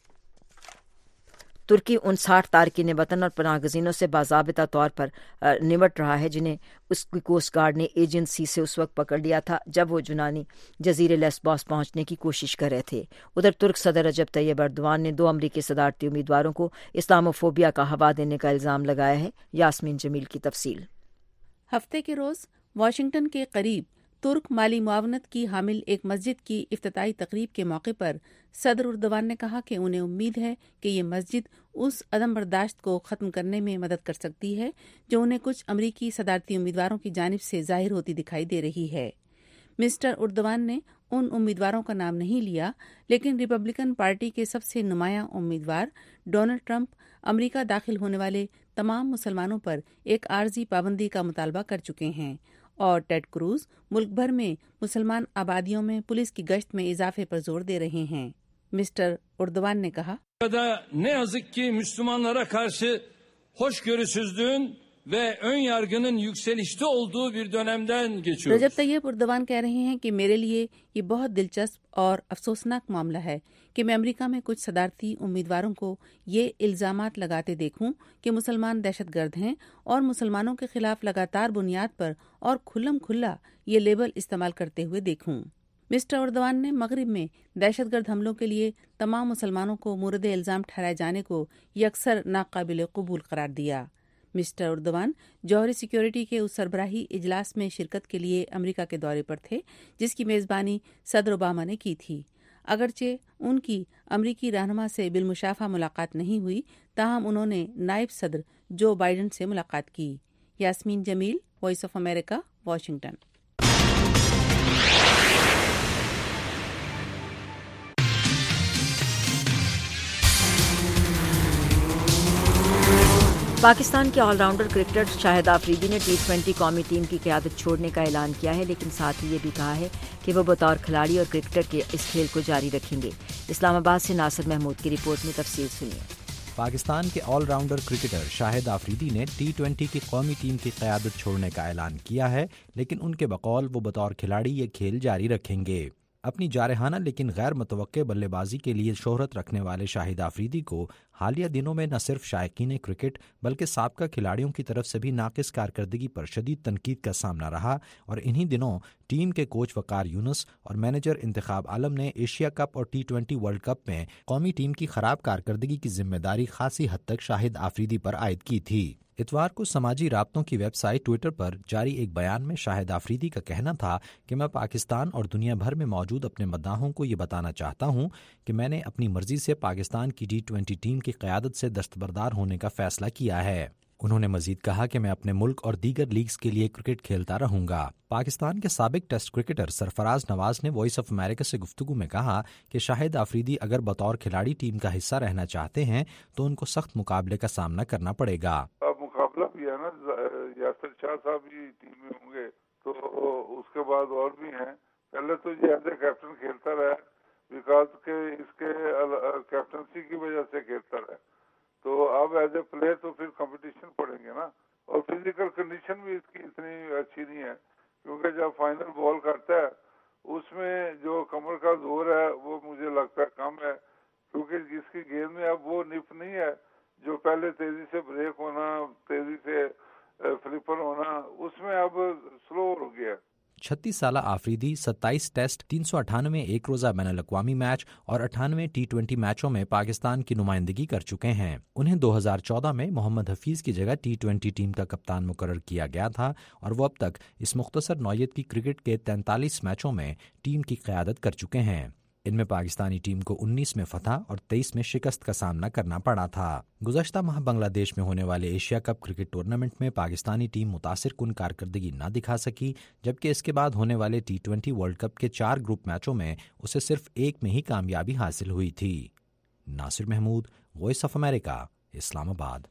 [SPEAKER 1] ترکی ان 60 تارکین وطن اور پناہ گزینوں سے باضابطہ طور پر نمٹ رہا ہے جنہیں اس کی کوسٹ گارڈ نے ایجنسی سے اس وقت پکڑ لیا تھا جب وہ یونانی جزیرے لیسبوس پہنچنے کی کوشش کر رہے تھے۔ ادھر ترک صدر رجب طیب ایردوان نے 2 امریکی صدارتی امیدواروں کو اسلاموفوبیا کا ہوا دینے کا الزام لگایا ہے۔ یاسمین جمیل کی تفصیل۔
[SPEAKER 14] ہفتے کے روز واشنگٹن کے قریب ترک مالی معاونت کی حامل ایک مسجد کی افتتاحی تقریب کے موقع پر صدر ایردوان نے کہا کہ انہیں امید ہے کہ یہ مسجد اس عدم برداشت کو ختم کرنے میں مدد کر سکتی ہے جو انہیں کچھ امریکی صدارتی امیدواروں کی جانب سے ظاہر ہوتی دکھائی دے رہی ہے۔ مسٹر ایردوان نے ان امیدواروں کا نام نہیں لیا، لیکن ریپبلکن پارٹی کے سب سے نمایاں امیدوار ڈونلڈ ٹرمپ امریکہ داخل ہونے والے تمام مسلمانوں پر ایک عارضی پابندی کا مطالبہ کر چکے ہیں اور ٹیڈ کروز ملک بھر میں مسلمان آبادیوں میں پولیس کی گشت میں اضافے پر زور دے رہے ہیں۔ مسٹر اردوان نے کہا
[SPEAKER 15] ne yazık ki Müslümanlara karşı hoşgörüsüzlüğün ve ön yargının yükselişte olduğu bir dönemden geçiyoruz.
[SPEAKER 14] رجب طیب اردوان کہہ رہے ہیں کہ میرے لیے یہ بہت دلچسپ اور افسوسناک معاملہ ہے کہ میں امریکہ میں کچھ صدارتی امیدواروں کو یہ الزامات لگاتے دیکھوں کہ مسلمان دہشت گرد ہیں اور مسلمانوں کے خلاف لگاتار بنیاد پر اور کھلم کھلا یہ لیبل استعمال کرتے ہوئے دیکھوں۔ مسٹر اردوان نے مغرب میں دہشت گرد حملوں کے لیے تمام مسلمانوں کو مورد الزام ٹھہرائے جانے کو یکسر ناقابل قبول قرار دیا۔ مسٹر اردوان جوہری سیکیورٹی کے اس سربراہی اجلاس میں شرکت کے لیے امریکہ کے دورے پر تھے جس کی میزبانی صدر اوباما نے کی تھی۔ اگرچہ ان کی امریکی رہنما سے بالمشافہ ملاقات نہیں ہوئی، تاہم انہوں نے نائب صدر جو بائیڈن سے ملاقات کی۔ Yasmeen Jamil, voice of America, Washington.
[SPEAKER 1] Pakistan کے all rounder cricketer Shahid Afridi نے T20 قومی ٹیم کی قیادت چھوڑنے کا اعلان کیا ہے، لیکن ساتھ ہی یہ بھی کہا ہے کہ وہ بطور کھلاڑی اور کرکٹر کے اس کھیل کو جاری رکھیں گے۔ اسلام آباد سے ناصر محمود کی رپورٹ میں تفصیل سنیے۔
[SPEAKER 5] پاکستان کے all rounder cricketer Shahid Afridi نے T20 کی قومی ٹیم کی قیادت چھوڑنے کا اعلان کیا ہے، لیکن ان کے بقول وہ بطور کھلاڑی یہ کھیل جاری رکھیں گے۔ اپنی جارحانہ لیکن غیر متوقع بلے بازی کے لیے شہرت رکھنے والے شاہد آفریدی کو حالیہ دنوں میں نہ صرف شائقین کرکٹ بلکہ سابقہ کھلاڑیوں کی طرف سے بھی ناقص کارکردگی پر شدید تنقید کا سامنا رہا، اور انہی دنوں ٹیم کے کوچ وقار یونس اور مینیجر انتخاب عالم نے ایشیا کپ اور T20 ورلڈ کپ میں قومی ٹیم کی خراب کارکردگی کی ذمہ داری خاصی حد تک شاہد آفریدی پر عائد کی تھی۔ اتوار کو سماجی رابطوں کی ویب سائٹ ٹویٹر پر جاری ایک بیان میں شاہد آفریدی کا کہنا تھا کہ میں پاکستان اور دنیا بھر میں موجود اپنے مداحوں کو یہ بتانا چاہتا ہوں کہ میں نے اپنی مرضی سے پاکستان کی T20 ٹیم کی قیادت سے دستبردار ہونے کا فیصلہ کیا ہے۔ انہوں نے مزید کہا کہ میں اپنے ملک اور دیگر لیگز کے لیے کرکٹ کھیلتا رہوں گا۔ پاکستان کے سابق ٹیسٹ کرکٹر سرفراز نواز نے وائس آف امریکہ سے گفتگو میں کہا کہ شاہد آفریدی اگر بطور کھلاڑی ٹیم کا حصہ رہنا چاہتے ہیں تو ان کو سخت مقابلے کا سامنا کرنا پڑے گا۔
[SPEAKER 16] مقابلہ بھی ہے نا، یاسر شاہ صاحب بھی ٹیم میں ہوں گے تو اس کے بعد اور بھی ہیں۔ پہلے تو یہ ایز اے کیپٹن کھیلتا رہا بیکاز کہ اس کے کیپٹنسی کی وجہ سے کھیلتا رہا، تو اب ایز اے پلیئر تو پھر کمپٹیشن پڑیں گے نا، اور فزیکل کنڈیشن بھی اس کی اتنی اچھی نہیں ہے کیونکہ جب فائنل بال کرتا ہے اس میں جو کمر کا زور ہے وہ مجھے لگتا ہے کم ہے، کیونکہ اس کی گیند میں اب وہ نپ نہیں ہے جو پہلے تیزی سے بریک ہونا، تیزی سے فلپر ہونا، اس میں اب سلو ہو گیا۔
[SPEAKER 5] 36 سالہ آفریدی 27 ٹیسٹ، 398 ایک روزہ بین الاقوامی میچ اور 98 T20 میچوں میں پاکستان کی نمائندگی کر چکے ہیں۔ انہیں 2014 میں محمد حفیظ کی جگہ T20 ٹیم کا کپتان مقرر کیا گیا تھا، اور وہ اب تک اس مختصر نوعیت کی کرکٹ کے 43 میچوں میں ٹیم کی قیادت کر چکے ہیں۔ ان میں پاکستانی ٹیم کو 19 میں فتح اور 23 میں شکست کا سامنا کرنا پڑا تھا۔ گزشتہ ماہ بنگلہ دیش میں ہونے والے ایشیا کپ کرکٹ ٹورنامنٹ میں پاکستانی ٹیم متاثر کن کارکردگی نہ دکھا سکی، جبکہ اس کے بعد ہونے والے T20 ورلڈ کپ کے 4 گروپ میچوں میں اسے صرف ایک میں ہی کامیابی حاصل ہوئی تھی۔ Nasir Mahmood, voice of America, Islamabad.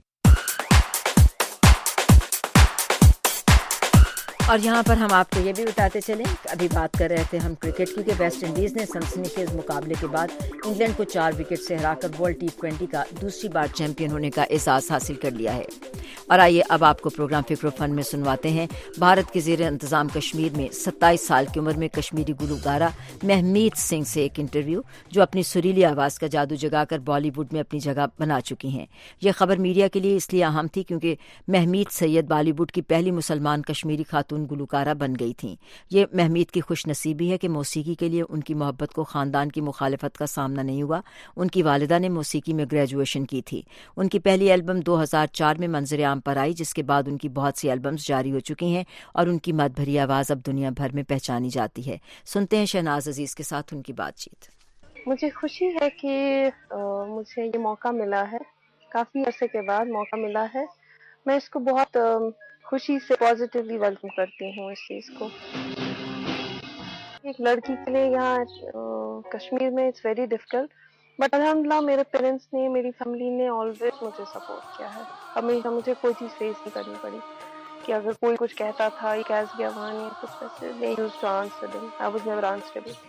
[SPEAKER 1] اور یہاں پر ہم آپ کو یہ بھی بتاتے چلیں، ابھی بات کر رہے تھے ہم کرکٹ کی کہ ویسٹ انڈیز نے سنسنی خیز مقابلے کے بعد انگلینڈ کو 4 وکٹ سے ہرا کر ورلڈ T20 کا دوسری بار چیمپئن ہونے کا اعزاز حاصل کر لیا ہے۔ اور آئیے اب آپ کو پروگرام فکر و فن میں سنواتے ہیں بھارت کے زیر انتظام کشمیر میں 27 سال کی عمر میں کشمیری گلوکارہ مہمیت سنگھ سے ایک انٹرویو، جو اپنی سریلی آواز کا جادو جگا کر بالی ووڈ میں اپنی جگہ بنا چکی ہیں۔ یہ خبر میڈیا کے لیے اس لیے اہم تھی کیونکہ مہمیت سید بالی ووڈ کی پہلی مسلمان کشمیری خاتون گلوکارہ بن گئی تھیں۔ یہ مہمیت کی خوش نصیبی ہے کہ موسیقی کے لیے ان کی محبت کو خاندان کی مخالفت کا سامنا نہیں ہوا۔ ان کی والدہ نے موسیقی میں گریجویشن کی تھی۔ ان کی پہلی البم 2004 میں منظر عام پر آئی، جس کے بعد ان کی بہت سی البمز جاری ہو چکی ہیں اور ان کی مد بھری آواز اب دنیا بھر میں پہچانی جاتی ہے۔ سنتے ہیں شہناز عزیز کے ساتھ ان کی بات چیت۔
[SPEAKER 17] مجھے خوشی ہے کہ مجھے یہ موقع ملا ہے، کافی عرصے کے بعد موقع ملا ہے۔ میں اس کو بہت خوشی سے پازیٹیولی ویلکم کرتی ہوں اس چیز کو۔ ایک لڑکی کے لیے یہاں کشمیر میں اٹس ویری ڈیفیکلٹ، بٹ الحمدللہ میرے پیرنٹس نے، میری فیملی نے آلویز مجھے سپورٹ کیا ہے، ہمیشہ مجھے کوئی چیز فیس نہیں کرنی پڑی۔ کہ اگر کوئی کچھ کہتا تھا یہ کیس گیا وہاں نہیں کچھ ویسے they used to answer them. I was never answerable.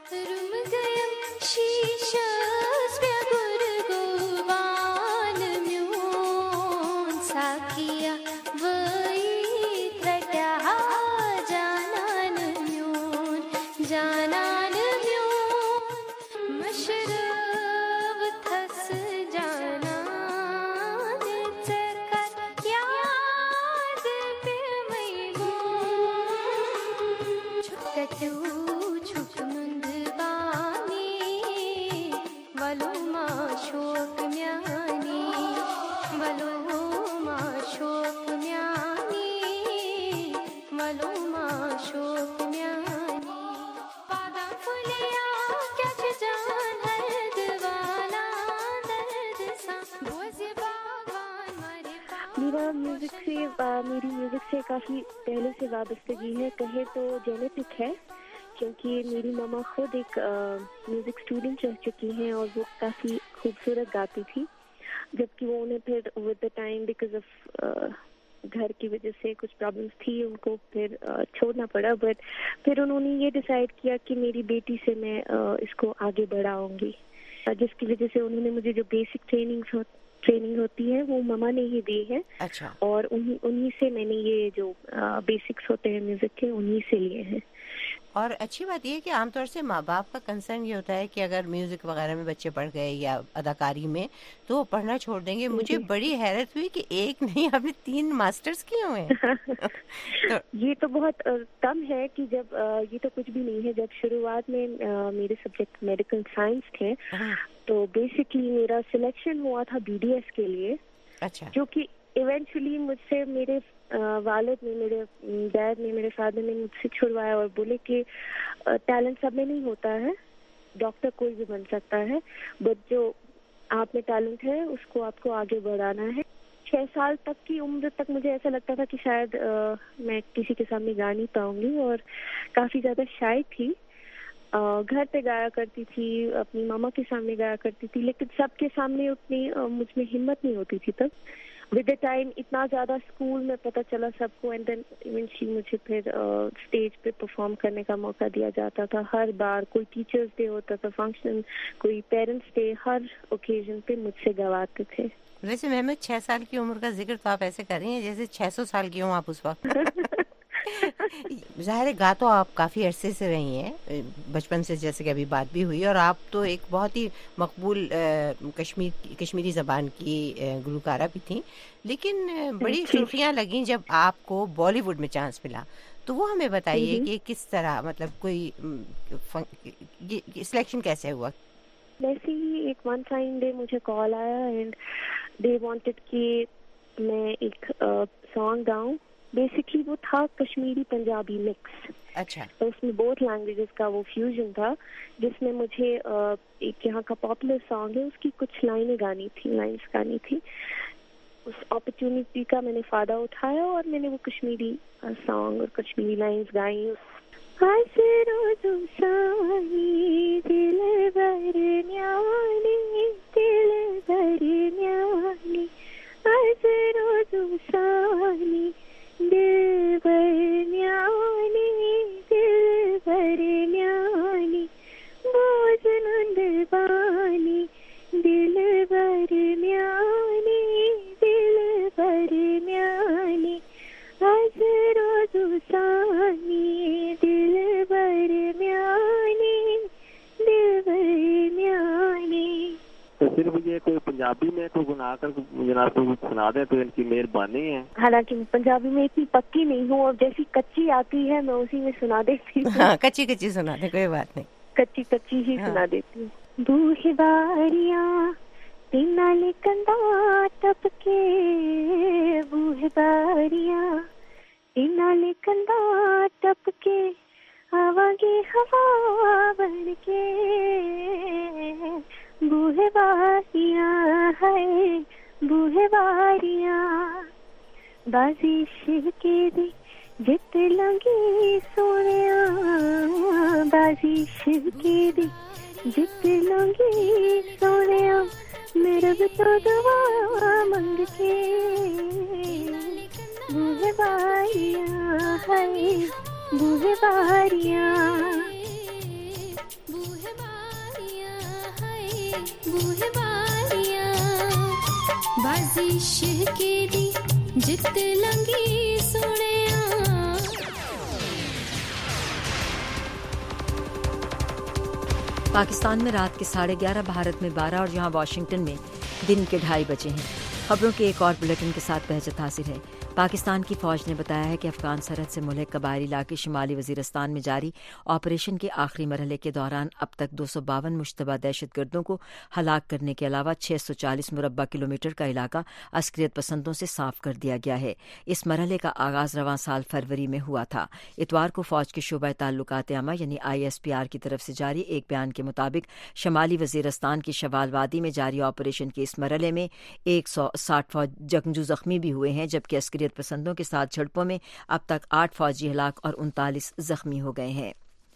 [SPEAKER 18] میری میوزک سے کافی پہلے سے وابستگی ہے، کہے تو جینیٹک ہے، کیونکہ میری ماما خود ایک میوزک اسٹوڈنٹ رہ چکی ہیں اور وہ کافی خوبصورت گاتی تھی، جبکہ وہ انہیں پھر with the time because of گھر کی وجہ سے کچھ پرابلمس تھی ان کو پھر چھوڑنا پڑا، بٹ پھر انہوں نے یہ ڈیسائیڈ کیا کہ میری بیٹی سے میں اس کو آگے بڑھاؤں گی، جس کی وجہ سے انہوں نے مجھے جو بیسک ٹریننگ ہوتی ہے وہ ماما نے ہی دی ہے۔
[SPEAKER 19] اچھا۔
[SPEAKER 18] اور انہی سے میں نے یہ جو بیسکس ہوتے ہیں میوزک کے انہی سے لیے ہیں۔
[SPEAKER 19] اور اچھی بات یہ ہے کہ عام طور سے ماں باپ کا کنسرن یہ ہوتا ہے کہ اگر میوزک وغیرہ میں بچے پڑھ گئے یا اداکاری میں تو وہ پڑھنا چھوڑ دیں گے۔ مجھے بڑی حیرت ہوئی کہ ایک نہیں آپ نے 3 ماسٹرز کیے ہوئے ہیں۔
[SPEAKER 18] یہ تو بہت کم ہے کہ جب یہ تو کچھ بھی نہیں ہے، جب شروعات میں میرے سبجیکٹ میڈیکل سائنس تھے تو بیسکلی میرا سلیکشن ہوا تھا بی ڈی ایس کے لیے، جو کہ ایونچولی مجھ سے میرے والد نے، میرے ڈیڈ نے، میرے فادر نے مجھ سے چھڑوایا اور بولے کہ ٹیلنٹ سب میں نہیں ہوتا ہے، ڈاکٹر کوئی بھی بن سکتا ہے، بٹ جو آپ میں ٹیلنٹ ہے اس کو آپ کو آگے بڑھانا ہے۔ 6 سال تک کی عمر تک مجھے ایسا لگتا تھا کہ شاید میں کسی کے سامنے گا نہیں پاؤں گی اور کافی زیادہ شائع تھی، گھر پہ گایا کرتی تھی، اپنی ماما کے سامنے گایا کرتی تھی، لیکن سب کے سامنے اتنی مجھ میں ہمت نہیں ہوتی تھی۔ تب ود دا ٹائم اتنا زیادہ اسکول میں پتہ چلا سب کو، اینڈ دین ایونچولی مجھے پھر اسٹیج پہ پرفارم کرنے کا موقع دیا جاتا تھا ہر بار، کوئی ٹیچرز ڈے ہوتا تھا، فنکشن، کوئی پیرنٹس ڈے، ہر اوکیزن پہ مجھ سے گواتے تھے۔
[SPEAKER 19] ویسے محمد 6 سال کی عمر کا ذکر تو آپ ایسے کر رہی ہیں جیسے 600 سال کی ہوں آپ اس وقت۔ ظاہر ہے گا تو آپ کافی عرصے سے رہی ہیں، بچپن سے، جیسے کہ ابھی بات بھی ہوئی، اور آپ تو ایک بہت ہی مقبول کشمیری زبان کی گلوکارہ بھی تھیں، لیکن بڑی سرخیاں لگیں جب آپ کو بالی ووڈ میں چانس ملا، تو وہ ہمیں بتائیے کہ کس طرح، مطلب کوئی سلیکشن کیسے ہوا؟
[SPEAKER 18] ویسے ہی ایک ون فائن ڈے مجھے کال آیا اینڈ دے وانٹڈ کہ میں ایک سانگ گاؤں، بیسکلی وہ تھا کشمیری پنجابی مکس۔
[SPEAKER 19] اچھا۔
[SPEAKER 18] تو اس میں بہت لینگویجز کا وہ فیوژن تھا، جس میں مجھے ایک یہاں کا پاپولر سانگ ہے اس کی کچھ لائنز گانی تھی۔ اس اپرچونٹی کا میں نے فائدہ اٹھایا اور میں نے وہ کشمیری سانگ اور کشمیری لائنز گائیں۔ دل برنیانی دل برنیانی بوجھ نند بانی دل برنیانی دل برنیانی از روز ثانی دل برنیانی دل برنیانی۔
[SPEAKER 8] تو پھر مجھے کوئی پنجابی میں تو گنا کر جناب کو سنا دیں تو ان کی مہربانی ہے۔
[SPEAKER 18] حالانکہ میں پنجابی میں اتنی پکی نہیں ہوں، اور جیسی کچی آتی ہے میں اسی میں سنا دیتی ہوں۔
[SPEAKER 19] ہاں، کچی سنا دیں، کوئی بات نہیں،
[SPEAKER 18] کچی ہی سنا دیتی ہوں۔ بوہ باریاں تینالے کندا ٹپ کے، بوہ باریاں تینالے کندا ٹپ کے، آواگے ہوا بن کے، بوہ باریاں ہے بوہ باریاں، بازی شہ کے دی جت لگی سونیا، بازی شہ کے دی جت لگی سونیا، میرے تو دعا منگ کے، बूहे बारियां है बूहे बारियां बूहे बारियां है बूहे बारियां बाजिश के दी जित लंगी सुने
[SPEAKER 1] पाकिस्तान में रात के 11:30, भारत में 12 और यहाँ वाशिंगटन में दिन के 2:30 बजे हैं। खबरों के एक और बुलेटिन के साथ बहजत हासिल है। पाकिस्तान की फौज ने बताया है कि अफगान सरहद से मुल्क कबायली इलाके शुमाली वजीरस्तान में जारी ऑपरेशन के आखिरी मरहले के दौरान अब तक 252 मुश्तबा दहशतगर्दों को हलाक करने के अलावा 640 मुरब्बा किलोमीटर का इलाका अस्करियत पसंदों से साफ कर दिया गया है। इस मरहले का आगाज रवां साल फरवरी में हुआ था। इतवार को फौज के शोबा ताल्लुकात आमा यानी ISPR की तरफ से जारी एक बयान के मुताबिक शमाली वजीरस्तान की शवाल वादी में जारी ऑपरेशन के इस मरहले में 160 फौज जंगजू जख्मी भी हुए हैं, जबकि अस्करियत पसंदों के साथ झड़पों में अब तक 8 फौजी हलाक और 39 जख्मी हो गए हैं।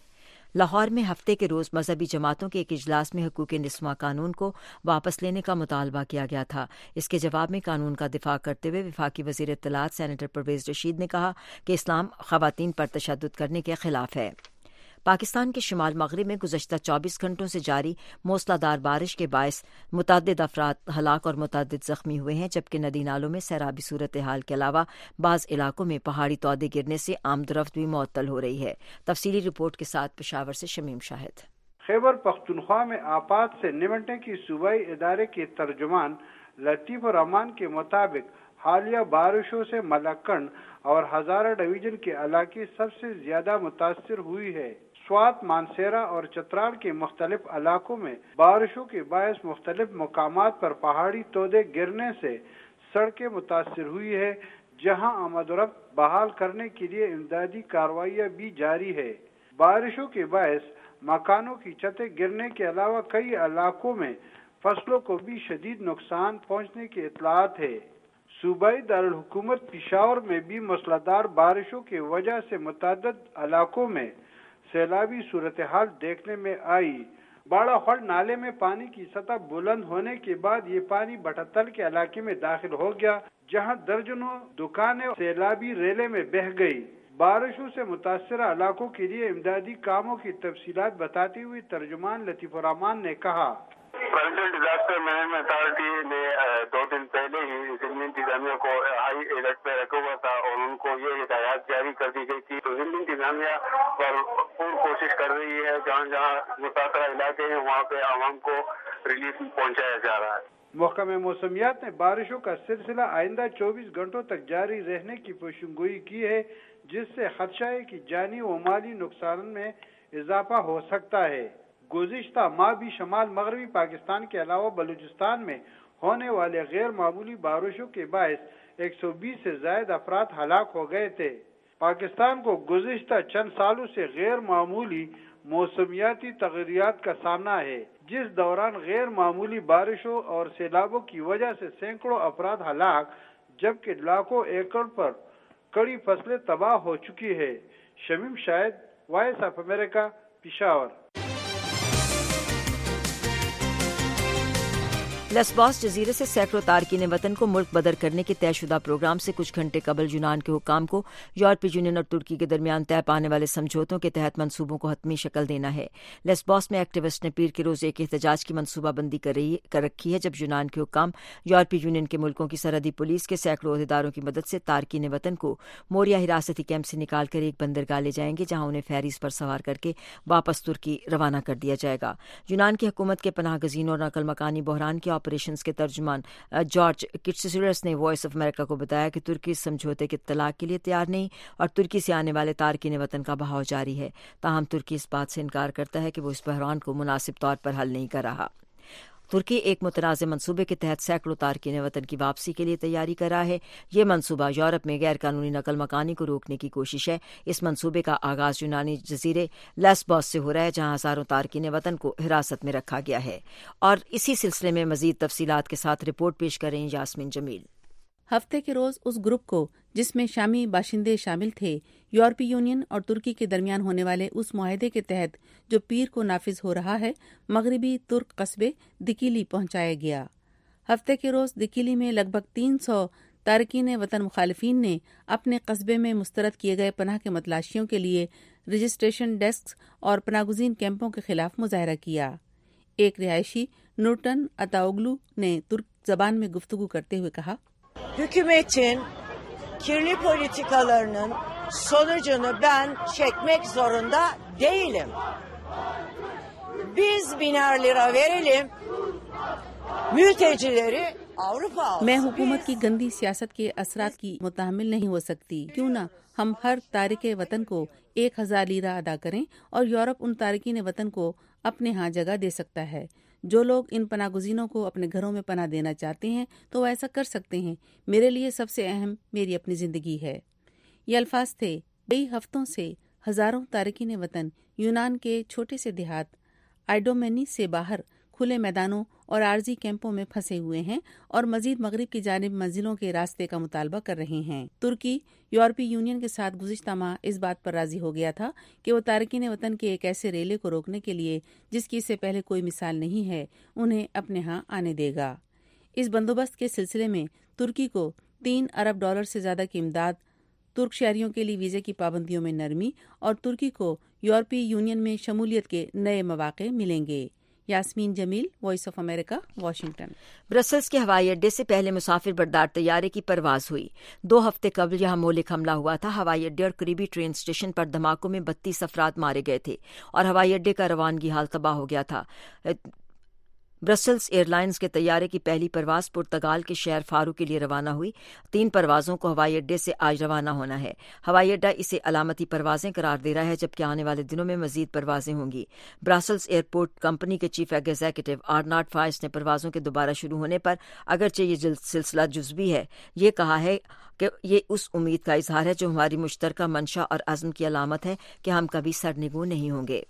[SPEAKER 1] लाहौर में हफ्ते के रोज मजहबी जमातों के एक इजलास में हुकूक निस्वां कानून को वापस लेने का मुतालबा किया गया था। इसके जवाब में कानून का दिफा करते हुए वफाकी वजीर इत्तलात सेनेटर परवेज रशीद ने कहा कि इस्लाम खवातीन पर तशद्दुद करने के खिलाफ है। पाकिस्तान के शुमाल मगरिब में गुज़श्ता 24 घंटों से जारी मूसलाधार बारिश के बायस मुतअद्दिद अफराद हलाक और मुतअद्दिद जख्मी हुए हैं, जबकि नदी नालों में सैराबी सूरत हाल के अलावा बाज़ इलाकों में पहाड़ी तौदे गिरने से आमदरफ्त भी मुअत्तल हो रही है। तफसीली रिपोर्ट के साथ पेशावर से शमीम शाहिद।
[SPEAKER 4] खैबर पख्तूनख्वा में आपात से निपटने की सूबाई इदारे के तर्जुमान लतीफ रहमान के मुताबिक हालिया बारिशों से मलक्कड़ और हजारा डिवीजन के इलाके सबसे ज्यादा मुतासर हुई है। स्वात, मानसेरा और चतराल के मुख्तलिफ इलाकों में बारिशों के बायस मुख्तलिफ मकामात पर पहाड़ी तोदे गिरने से सड़कें मुतासर हुई है, जहां आमदोरफ्त बहाल करने के लिए इमदादी कार्रवाइयां भी जारी है। बारिशों के बायस मकानों की छतें गिरने के अलावा कई इलाकों में फसलों को भी शदीद नुकसान पहुंचने की इत्तलात है। सूबाई दारुल हुकूमत पिशावर में भी मूसलाधार बारिशों की वजह से मुतअद्दिद इलाकों में सैलाबी सूरत हाल देखने में आई। बाड़ा खड़ नाले में पानी की सतह बुलंद होने के बाद ये पानी बटतल के इलाके में दाखिल हो गया, जहां दर्जनों दुकानें सैलाबी रेले में बह गई। बारिशों से मुतासरा इलाकों के लिए इमदादी कामों की तफसीलात बताते हुए तर्जुमान लतीफ रहमान ने कहा,
[SPEAKER 20] प्रोविंशियल डिजास्टर मैनेजमेंट अथॉरिटी ने 2 दिन पहले ही जिला इंतजामिया को हाई अलर्ट पे रखा हुआ था और उनको ये हिदायत जारी कर दी गई थी। तो जिला इंतजामिया पूरी कोशिश कर रही है, जहाँ जहाँ मुतासरा इलाके हैं वहाँ पे आवाम को रिलीफ पहुँचाया जा रहा है।
[SPEAKER 4] महकमे मौसमियात ने बारिशों का सिलसिला आइंदा 24 घंटों तक जारी रहने की पेशगोई की है, जिससे खदशा है कि जानी व माली नुकसान में इजाफा हो सकता है। गुज़िश्ता माह भी शमाल मगरबी पाकिस्तान के अलावा बलूचिस्तान में होने वाले गैर मामूली बारिशों के बायस 120 से ज्यादा अफराद हलाक हो गए थे। पाकिस्तान को गुज़िश्ता चंद सालों से गैर मामूली मौसमियाती तगय्युरात का सामना है, जिस दौरान गैर मामूली बारिशों और सैलाबों की वजह से सैकड़ों अफराद हलाक, जबकि लाखों एकड़ पर कड़ी फसलें तबाह हो चुकी है। Shamim Shahid, voice of America, Peshawar.
[SPEAKER 1] Lesbos जजीरे से सैकड़ों तारकीन वतन को मुल्क बदर करने के तयशुदा प्रोग्राम से कुछ घंटे कबल यूनान के हुक्काम को यूरोपीय यूनियन और तुर्की के दरमियान तय पाने वाले समझौतों के तहत मंसूबों को हतमी शक्ल देना है। लेस्बोस में एक्टिविस्ट ने पीर के रोज एक एहतजाज की मनसूबाबंदी कर रखी है, जब यूनान के हुक्काम यूरोपीय यूनियन के मुल्कों की सरहदी पुलिस के सैकड़ों अहदेदारों की मदद से तारकीन वतन को मोरिया हिरासती कैंप से निकाल कर एक बंदरगाह ले जाएंगे, जहां उन्हें फेरीज पर सवार करके वापस तुर्की रवाना कर दिया जाएगा। यूनान की हुकूमत के पनाह गजीनों और नकल मकानी बहरान के ऑपरेशन के तर्जुमान जॉर्ज किट्सिलस ने वॉइस ऑफ अमेरिका को बताया कि तुर्की इस समझौते के तलाक के लिए तैयार नहीं और तुर्की से आने वाले तारकीन वतन का बहाव जारी है। ताहम तुर्की इस बात से इनकार करता है कि वो इस बहरान को मुनासिब तौर पर हल नहीं कर रहा। तुर्की एक मुतनाज़ मंसूबे के तहत सैकड़ों तारकीन वतन की वापसी के लिए तैयारी कर रहा है। ये मंसूबा यूरोप में गैर कानूनी नकल मकानी को रोकने की कोशिश है। इस मंसूबे का आगाज यूनानी जजीरे लेस्बोस से हो रहा है, जहां हजारों तारकीन वतन को हिरासत में रखा गया है। और इसी सिलसिले में मजीद तफसीलात के साथ रिपोर्ट पेश करें यास्मीन जमील।
[SPEAKER 14] हफ्ते के रोज उस ग्रुप को जिसमें शामी बाशिंदे शामिल थे, यूरोपीय यूनियन और तुर्की के दरमियान होने वाले उस मुआहदे के तहत जो पीर को नाफिज हो रहा है, मगरबी तुर्क कस्बे दिकीली पहुंचाया गया। हफ्ते के रोज दिकीली में लगभग 300 تارکین وطن مخالفین نے اپنے قصبے میں مسترد کیے گئے پناہ کے متلاشیوں کے لیے رجسٹریشن ڈیسک اور پناہ گزین کیمپوں کے خلاف مظاہرہ کیا۔ ایک رہائشی نورٹن اتاوگلو نے ترک زبان میں گفتگو کرتے ہوئے کہا،
[SPEAKER 21] Hükümetin kirli politikalarının sonucunu ben çekmek zorunda değilim. Biz biner lira verelim, mültecileri Avrupa alsın.
[SPEAKER 14] میں حکومت کی گندی سیاست کے اثرات کی متحمل نہیں ہو سکتی۔ کیوں نہ ہم ہر تارک وطن کو 1000 لیرہ ادا کریں اور یورپ ان تارکین وطن کو اپنے ہاں جگہ دے سکتا ہے۔ جو لوگ ان پناہ گزینوں کو اپنے گھروں میں پناہ دینا چاہتے ہیں تو وہ ایسا کر سکتے ہیں۔ میرے لیے سب سے اہم میری اپنی زندگی ہے۔ یہ الفاظ تھے۔ کئی ہفتوں سے ہزاروں تارکین وطن یونان کے چھوٹے سے دیہات آئیڈومینی سے باہر کھلے میدانوں اور عارضی کیمپوں میں پھنسے ہوئے ہیں اور مزید مغرب کی جانب منزلوں کے راستے کا مطالبہ کر رہے ہیں۔ ترکی یورپی یونین کے ساتھ گزشتہ ماہ اس بات پر راضی ہو گیا تھا کہ وہ تارکین وطن کے ایک ایسے ریلے کو روکنے کے لیے جس کی اس سے پہلے کوئی مثال نہیں ہے انہیں اپنے ہاں آنے دے گا۔ اس بندوبست کے سلسلے میں ترکی کو $3 ارب سے زیادہ کی امداد، ترک شہریوں کے لیے ویزے کی پابندیوں میں نرمی اور ترکی کو یورپی یونین میں شمولیت کے نئے مواقع ملیں گے۔ Yasmeen Jamil, voice of America, Washington.
[SPEAKER 1] Brussels کے ہوائی اڈے سے پہلے مسافر بردار طیارے کی پرواز ہوئی۔ 2 ہفتے قبل یہاں مہلک حملہ ہوا تھا۔ ہوائی اڈے اور قریبی ٹرین اسٹیشن پر دھماکوں میں 32 افراد مارے گئے تھے اور ہوائی اڈے کا روانگی حال تباہ ہو گیا تھا۔ برسلز ایئر لائنز کے طیارے کی پہلی پرواز پرتگال کے شہر فارو کے لیے روانہ ہوئی۔ 3 پروازوں کو ہوائی اڈے سے آج روانہ ہونا ہے۔ ہوائی اڈا اسے علامتی پروازیں قرار دے رہا ہے، جبکہ آنے والے دنوں میں مزید پروازیں ہوں گی۔ برسلز ایئرپورٹ کمپنی کے چیف ایگزیکٹو آرناڈ فائس نے پروازوں کے دوبارہ شروع ہونے پر، اگرچہ یہ سلسلہ جزوی ہے، یہ کہا ہے کہ یہ اس امید کا اظہار ہے جو ہماری مشترکہ منشا اور عزم کی علامت ہے کہ ہم کبھی سرنگوں نہیں ہوں گے۔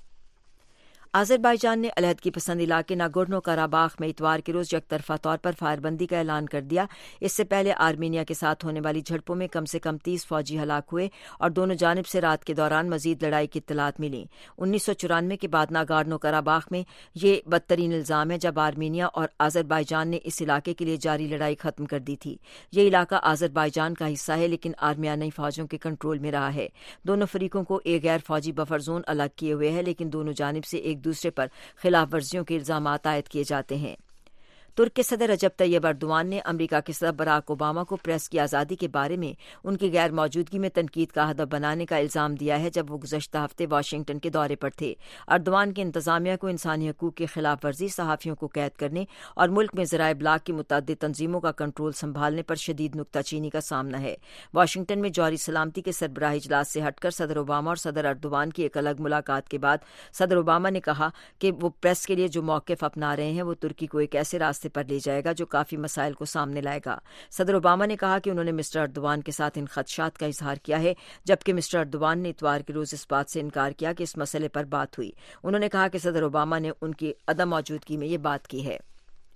[SPEAKER 1] آذربائیجان نے علیحدگی پسند علاقے ناگورنو کاراباخ میں اتوار کے روز یک طرفہ طور پر فائر بندی کا اعلان کر دیا۔ اس سے پہلے آرمینیا کے ساتھ ہونے والی جھڑپوں میں کم سے کم 30 فوجی ہلاک ہوئے اور دونوں جانب سے رات کے دوران مزید لڑائی کی اطلاعات ملیں۔ 1994 کے بعد ناگورنو کاراباخ میں یہ بدترین الزام ہے جب آرمینیا اور آذربائیجان نے اس علاقے کے لیے جاری لڑائی ختم کر دی تھی۔ یہ علاقہ آذربائیجان کا حصہ ہے لیکن آرمیانی فوجوں کے کنٹرول میں رہا ہے۔ دونوں فریقوں کو ایک غیر فوجی بفر زون الگ کیے ہوئے ہے، لیکن دونوں جانب سے ایک دوسرے پر خلاف ورزیوں کے الزامات عائد کیے جاتے ہیں۔ ترک کے صدر رجب طیب ایردوان نے امریکا کے صدر براک اوباما کو پریس کی آزادی کے بارے میں ان کی غیر موجودگی میں تنقید کا ہدف بنانے کا الزام دیا ہے جب وہ گزشتہ ہفتے واشنگٹن کے دورے پر تھے۔ ایردوان کی انتظامیہ کو انسانی حقوق کی خلاف ورزی، صحافیوں کو قید کرنے اور ملک میں ذرائع ابلاغ کی متعدد تنظیموں کا کنٹرول سنبھالنے پر شدید نکتہ چینی کا سامنا ہے۔ واشنگٹن میں جوہری سلامتی کے سربراہی اجلاس سے ہٹ کر صدر اوباما اور صدر ایردوان کی ایک الگ ملاقات کے بعد صدر اوباما نے کہا کہ وہ پریس کے لیے جو موقف اپنا رہے ہیں وہ ترکی کو ایک ایسے راستے پر لے جائے گا جو کافی مسائل کو سامنے لائے گا۔ صدر اوباما نے کہا کہ انہوں نے مسٹر ایردوان کے ساتھ ان خدشات کا اظہار کیا ہے، جبکہ مسٹر ایردوان نے اتوار کے روز اس بات سے انکار کیا کہ اس مسئلے پر بات ہوئی۔ انہوں نے کہا کہ صدر اوباما نے ان کی عدم موجودگی میں یہ بات کی ہے۔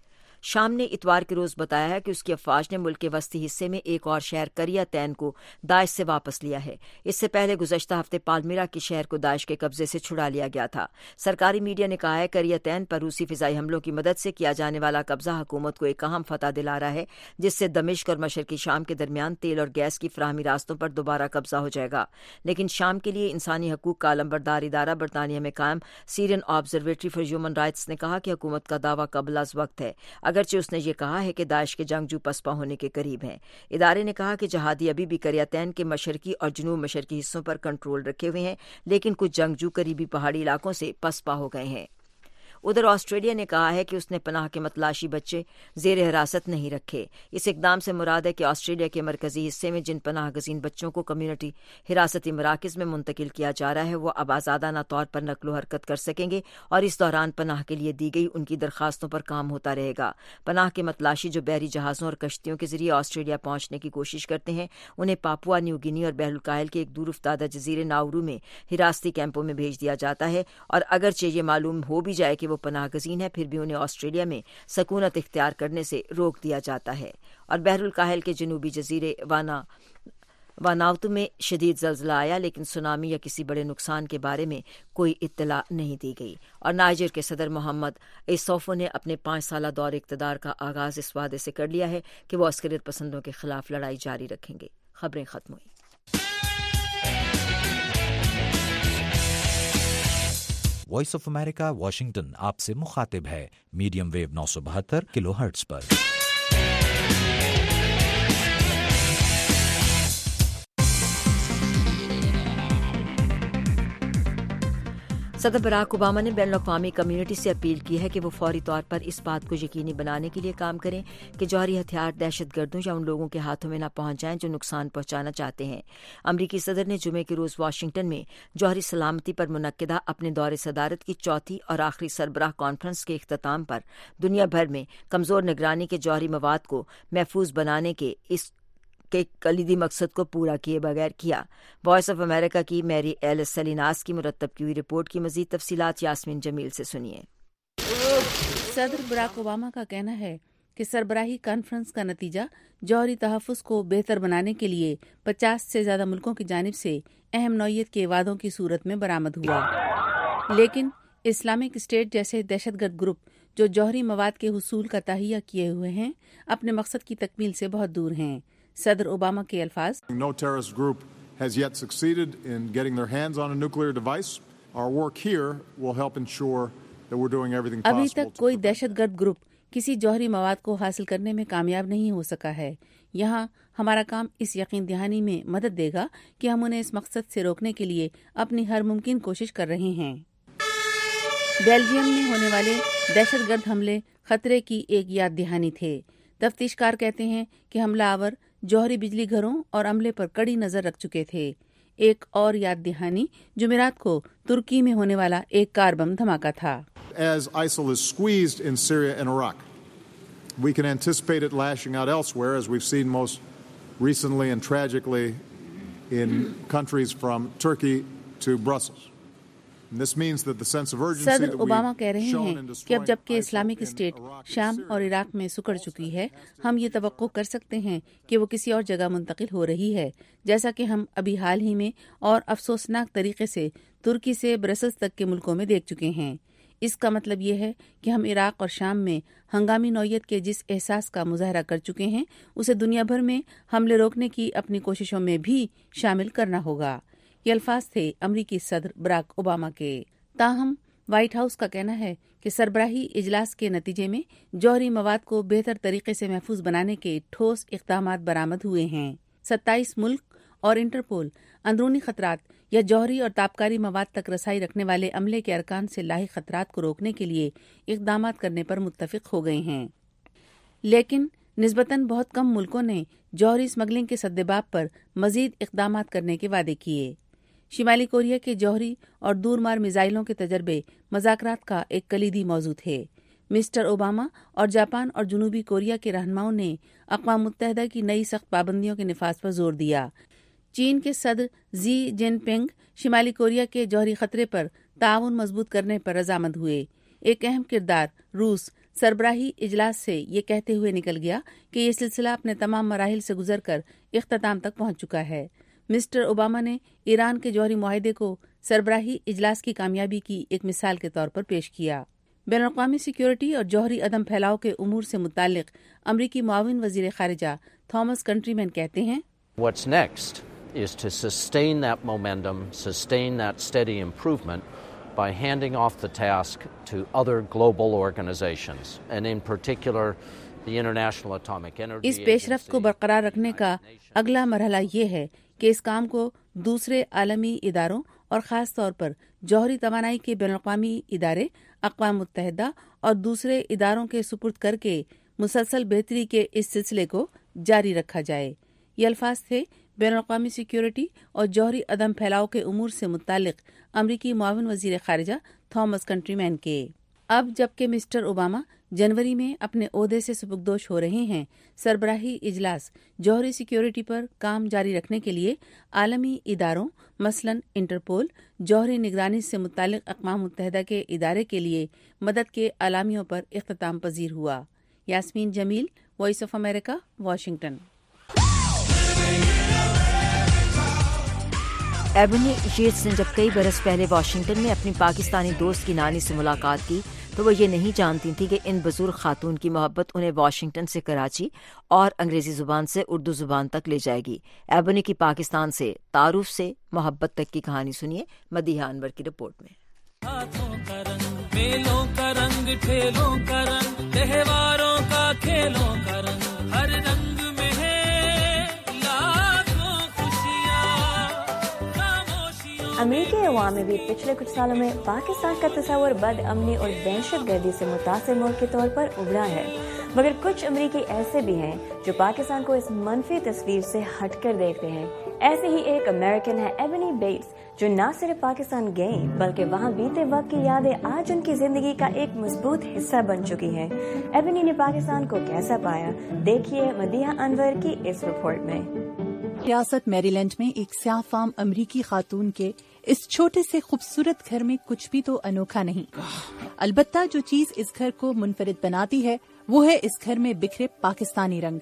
[SPEAKER 1] شام نے اتوار کے روز بتایا ہے کہ اس کی افواج نے ملک کے وسطی حصے میں ایک اور شہر قریتین کو داعش سے واپس لیا ہے۔ اس سے پہلے گزشتہ ہفتے پالمیرا کے شہر کو داعش کے قبضے سے چھڑا لیا گیا تھا۔ سرکاری میڈیا نے کہا ہے کہ قریتین پر روسی فضائی حملوں کی مدد سے کیا جانے والا قبضہ حکومت کو ایک اہم فتح دلا رہا ہے، جس سے دمشق اور مشرقی شام کے درمیان تیل اور گیس کی فراہمی راستوں پر دوبارہ قبضہ ہو جائے گا۔ لیکن شام کے لیے انسانی حقوق کا علمبردار ادارہ برطانیہ میں قائم Syrian observatory for human rights نے کہا کہ حکومت کا دعویٰ قبل از وقت ہے، اگرچہ اس نے یہ کہا ہے کہ داعش کے جنگجو پسپا ہونے کے قریب ہیں۔ ادارے نے کہا کہ جہادی ابھی بھی قریتین کے مشرقی اور جنوب مشرقی حصوں پر کنٹرول رکھے ہوئے ہیں، لیکن کچھ جنگجو قریبی پہاڑی علاقوں سے پسپا ہو گئے ہیں۔ ادھر آسٹریلیا نے کہا ہے کہ اس نے پناہ کے متلاشی بچے زیر حراست نہیں رکھے۔ اس اقدام سے مراد ہے کہ آسٹریلیا کے مرکزی حصے میں جن پناہ گزین بچوں کو کمیونٹی حراستی مراکز میں منتقل کیا جا رہا ہے وہ اب آزادانہ طور پر نقل و حرکت کر سکیں گے اور اس دوران پناہ کے لیے دی گئی ان کی درخواستوں پر کام ہوتا رہے گا۔ پناہ کے متلاشی جو بحری جہازوں اور کشتیوں کے ذریعے آسٹریلیا پہنچنے کی کوشش کرتے ہیں انہیں پاپوا نیو گینی اور بحر الکاہل کے ایک دور افتادہ جزیرے ناورو میں حراستی کیمپوں میں بھیج دیا جاتا ہے، اور اگرچہ یہ معلوم ہو بھی جائے کہ وہ پناہ گزین ہے پھر بھی انہیں آسٹریلیا میں سکونت اختیار کرنے سے روک دیا جاتا ہے۔ اور بحر الکاہل کے جنوبی جزیرے वानातू में शदीद जल्जला आया, लेकिन सुनामी या किसी बड़े नुकसान के बारे में कोई इत्तला नहीं दी गई। और नाइजर के सदर मोहम्मद इस्सौफो ने अपने 5 साला दौर इक़्तिदार का आगाज इस वादे से कर लिया है कि वो अस्करियत पसंदों के खिलाफ लड़ाई जारी रखेंगे। खबरें खत्म हुई।
[SPEAKER 5] वॉइस ऑफ अमेरिका वाशिंगटन आपसे मुखातिब है मीडियम वेव 972 किलोहर्ट्ज पर।
[SPEAKER 1] सदर बराक ओबामा ने बैनुल-अक़वामी कम्युनिटी से अपील की है कि वो फौरी तौर पर इस बात को यकीनी बनाने के लिए काम करें कि जौहरी हथियार दहशतगर्दों या उन लोगों के हाथों में न पहुंच जाएं जो नुकसान पहुंचाना चाहते हैं। अमरीकी सदर ने जुमे के रोज वाशिंगटन में जौहरी सलामती पर मुनक्किदा अपने दौरे सदारत की चौथी और आखिरी सरबराह कॉन्फ्रेंस के इख्तिताम पर दुनिया भर में कमजोर निगरानी के जौहरी मवाद को महफूज बनाने के इस के कलीदी मकसद को पूरा किए बगैर किया। वॉइस ऑफ अमेरिका की मैरी एलिस सलीनास की मुरतब की हुई रिपोर्ट की मजीद तफसीलात यास्मीन जमील से सुनिए।
[SPEAKER 14] सदर बराक ओबामा का कहना है कि सरबराही कॉन्फ्रेंस का नतीजा जौहरी तहफ़्फ़ुज़ को बेहतर बनाने के लिए 50 से ज्यादा मुल्कों की जानिब से अहम नौयत के वादों की सूरत में बरामद हुआ, लेकिन इस्लामिक स्टेट जैसे दहशतगर्द ग्रुप जो जौहरी मवाद के हुसूल का तहिया किए हुए हैं अपने मकसद की तकमील से बहुत दूर हैं। सदर ओबामा के अल्फाज,
[SPEAKER 7] No terrorist group has yet succeeded in getting their hands on a nuclear device. Our work here will help ensure that we're doing everything possible.
[SPEAKER 14] अभी तक कोई दहशतगर्द ग्रुप किसी जौहरी मवाद को हासिल करने में कामयाब नहीं हो सका है। यहाँ हमारा काम इस यकीन दहानी में मदद देगा कि हम उन्हें इस मकसद से रोकने के लिए अपनी हर मुमकिन कोशिश कर रहे हैं। बेल्जियम में होने वाले दहशतगर्द हमले खतरे की एक याद दहानी थे। तफ्तीशकार कहते हैं कि हमलावर जौहरी बिजली घरों और अमले पर कड़ी नजर रख चुके थे। एक और याद दहानी जुमेरात को तुर्की में होने वाला एक कार बम धमाका था।
[SPEAKER 7] As ISIL is squeezed in Syria and Iraq, we can anticipate it lashing out elsewhere, as we've seen most recently and tragically in countries from Turkey to Brussels.
[SPEAKER 14] सदर ओबामा कह रहे हैं कि अब जबकि Islamic state शाम और Iraq में सुकड़ चुकी है, हम ये तवक्को कर सकते हैं कि वो किसी और जगह मुंतकिल हो रही है, जैसा कि हम अभी हाल ही में और अफसोसनाक तरीके से तुर्की से ब्रसल्स तक के मुल्कों में देख चुके हैं। इसका मतलब ये है कि हम इराक और शाम में हंगामी नौयत के जिस एहसास का मुजाहरा कर चुके हैं उसे दुनिया भर में हमले रोकने की अपनी कोशिशों में भी शामिल करना होगा। ये अल्फाज थे अमरीकी सदर बराक ओबामा के। ताहम व्हाइट हाउस का कहना है कि सरबराही इजलास के नतीजे में जौहरी मवाद को बेहतर तरीके से महफूज बनाने के ठोस इक़दामात बरामद हुए हैं। 27 मुल्क और इंटरपोल अंदरूनी खतरात या जौहरी और ताबकारी मवाद तक रसाई रखने वाले अमले के अरकान से लाहिक खतरात को रोकने के लिए इक़दामात करने पर मुत्तफिक हो गए हैं, लेकिन निस्बतन बहुत कम मुल्कों ने जौहरी स्मगलिंग के सद्देबाब पर मजीद इक़दामात करने के वादे किए। शिमाली कोरिया के जौहरी और दूरमार मिसाइलों के तजर्बे मज़ाकरात का एक कलीदी मौजू थे। मिस्टर ओबामा और जापान और जनूबी कोरिया के रहनुमाओं ने अक़वाम मुत्तहिदा की नई सख्त पाबंदियों के निफाज पर जोर दिया। चीन के सदर जी जिनपिंग शिमाली कोरिया के जौहरी खतरे पर ताउन मजबूत करने पर रजामंद हुए। एक अहम किरदार रूस सरबराही इजलास से ये कहते हुए निकल गया कि ये सिलसिला अपने तमाम मराहिल से गुजर कर इख्तिताम तक पहुंच चुका है। मिस्टर ओबामा ने ईरान के जौहरी मुआहदे को सरबराही इजलास की कामयाबी की एक मिसाल के तौर पर पेश किया। बैनुल-अक़वामी सिक्योरिटी और जौहरी अदम फैलाव के उमूर से मुताल्लिक अमरीकी मुआविन वज़ीर ख़ारिजा थॉमस कंट्रीमैन कहते हैं,
[SPEAKER 22] What's next is to sustain that momentum, sustain that steady improvement by handing off the task to other global organizations, and in particular the International Atomic Energy
[SPEAKER 14] इस पेशरफ्त को बरकरार रखने का अगला मरहला ये है कि इस काम को दूसरे आलमी इदारों और ख़ास तौर पर जौहरी तवानाई के बैनुल-अक़वामी इदारे, अक़वाम मुत्तहिदा और दूसरे इदारों के सुपुर्द करके मुसलसल बेहतरी के इस सिलसिले को जारी रखा जाए। ये अल्फाज थे बैनुल-अक़वामी सिक्योरिटी और जौहरी अदम फैलाव के उमूर से मुताल्लिक अमरीकी मुआविन वज़ीर ख़ारिजा थॉमस कंट्रीमैन के। अब जबकि मिस्टर ओबामा जनवरी में अपने ओहदे से सुपुर्दोश हो रहे हैं, सरबराही इजलास जौहरी सिक्योरिटी पर काम जारी रखने के लिए आलमी इदारों मसलन इंटरपोल, जौहरी निगरानी से मुताल्लिक अक़वाम मुत्तहिदा के इदारे के लिए मदद के अलामियों पर इख्तिताम पजीर हुआ। Yasmeen Jamil, voice of America, Washington.
[SPEAKER 1] Ebony Yates نے جب کئی برس پہلے واشنگٹن میں اپنی پاکستانی دوست کی نانی سے ملاقات کی تو وہ یہ نہیں جانتی تھی کہ ان بزرگ خاتون کی محبت انہیں واشنگٹن سے کراچی اور انگریزی زبان سے اردو زبان تک لے جائے گی۔ ایبنی کی پاکستان سے تعارف سے محبت تک کی کہانی سنیے مدیحہ انور کی رپورٹ میں۔
[SPEAKER 3] ہاتھوں کا رنگ، میلوں کا رنگ، ٹھیلوں کا رنگ، تہواروں کا کھیلوں کا رنگ، ہر رنگ میں ہے لاکھوں خوشیاں، خاموشیوں۔
[SPEAKER 10] امریکی عوام میں بھی پچھلے کچھ سالوں میں پاکستان کا تصور بد امنی اور دہشت گردی سے متاثر ملک کے طور پر ابھرا ہے، مگر کچھ امریکی ایسے بھی ہیں جو پاکستان کو اس منفی تصویر سے ہٹ کر دیکھتے ہیں۔ ایسے ہی ایک امریکن ہے ایبنی بیٹس، جو نہ صرف پاکستان گئیں بلکہ وہاں بیتے وقت کی یادیں آج ان کی زندگی کا ایک مضبوط حصہ بن چکی ہیں۔ ایبنی نے پاکستان کو کیسا پایا، دیکھیے مدیحہ انور کی اس رپورٹ میں۔
[SPEAKER 23] ریاست میری لینڈ میں ایک سیاہ فام امریکی خاتون کے اس چھوٹے سے خوبصورت گھر میں کچھ بھی تو انوکھا نہیں، البتہ جو چیز اس گھر کو منفرد بناتی ہے وہ ہے اس گھر میں بکھرے پاکستانی رنگ۔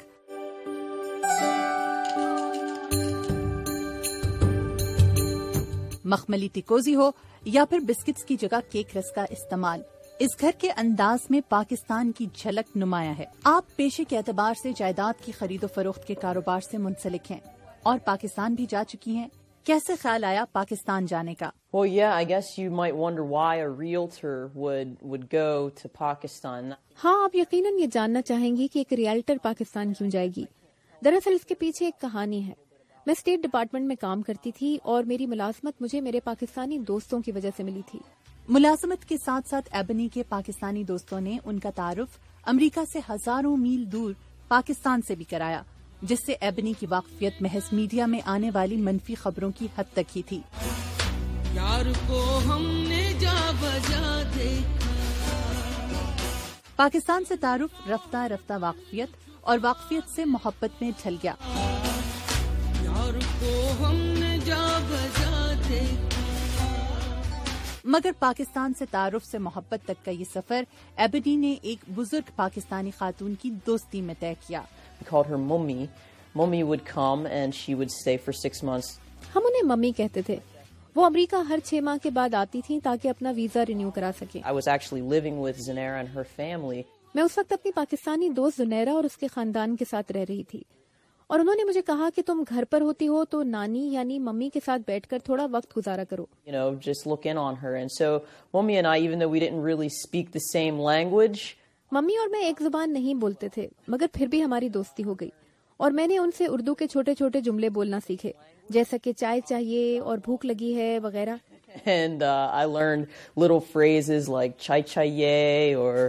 [SPEAKER 23] مخملی ٹیکوزی ہو یا پھر بسکٹس کی جگہ کیک رس کا استعمال، اس گھر کے انداز میں پاکستان کی جھلک نمایاں ہے۔ آپ پیشے کے اعتبار سے جائیداد کی خرید و فروخت کے کاروبار سے منسلک ہیں اور پاکستان بھی جا چکی ہیں۔ کیسے خیال آیا پاکستان جانے کا؟
[SPEAKER 24] Well, yeah, I guess you might wonder why a realtor would go to Pakistan.
[SPEAKER 25] ہاں، آپ یقیناً یہ جاننا چاہیں گی کہ ایک ریئلٹر پاکستان کیوں جائے گی۔ دراصل اس کے پیچھے ایک کہانی ہے۔ میں اسٹیٹ ڈپارٹمنٹ میں کام کرتی تھی اور میری ملازمت مجھے میرے پاکستانی دوستوں کی وجہ سے ملی تھی۔
[SPEAKER 23] ملازمت کے ساتھ ساتھ ایبنی کے پاکستانی دوستوں نے ان کا تعارف امریکہ سے ہزاروں میل دور پاکستان سے بھی کرایا، جس سے ایبنی کی واقفیت محض میڈیا میں آنے والی منفی خبروں کی حد تک ہی تھی۔
[SPEAKER 3] یار کو ہم نے جا بجا دیکھا۔
[SPEAKER 23] پاکستان سے تعارف رفتہ رفتہ واقفیت اور واقفیت سے محبت میں ڈھل گیا۔
[SPEAKER 3] یار کو ہم نے جا بجا دیکھا۔
[SPEAKER 23] مگر پاکستان سے تعارف سے محبت تک کا یہ سفر ایبنی نے ایک بزرگ پاکستانی خاتون کی دوستی میں طے کیا۔
[SPEAKER 24] We called her Mummy. Mummy would come and she would stay for 6 months.
[SPEAKER 25] ہم انہیں ممی کہتے تھے۔ وہ امریکہ ہر 6 ماہ کے بعد آتی تھیں تاکہ اپنا ویزا رینیو کرا سکیں۔
[SPEAKER 24] I was actually living with Zanera and her family.
[SPEAKER 25] میں اس وقت اپنی پاکستانی دوست زنیرہ اور اس کے خاندان کے ساتھ رہ رہی تھی، اور انہوں نے مجھے کہا کہ تم گھر پر ہوتی ہو تو نانی یعنی ممی کے ساتھ بیٹھ کر تھوڑا وقت گزارا کرو۔
[SPEAKER 24] You know, just look in on her. And so Mummy and I, even though we didn't really speak the same language,
[SPEAKER 25] mummy اور میں ایک زبان نہیں بولتے تھے، مگر پھر بھی ہماری دوستی ہو گئی، اور میں نے ان سے اردو کے چھوٹے چھوٹے جملے بولنا سیکھے، جیسا کہ چائے چاہیے اور بھوک لگی ہے وغیرہ۔
[SPEAKER 24] And I learned little phrases like chai chaiye or,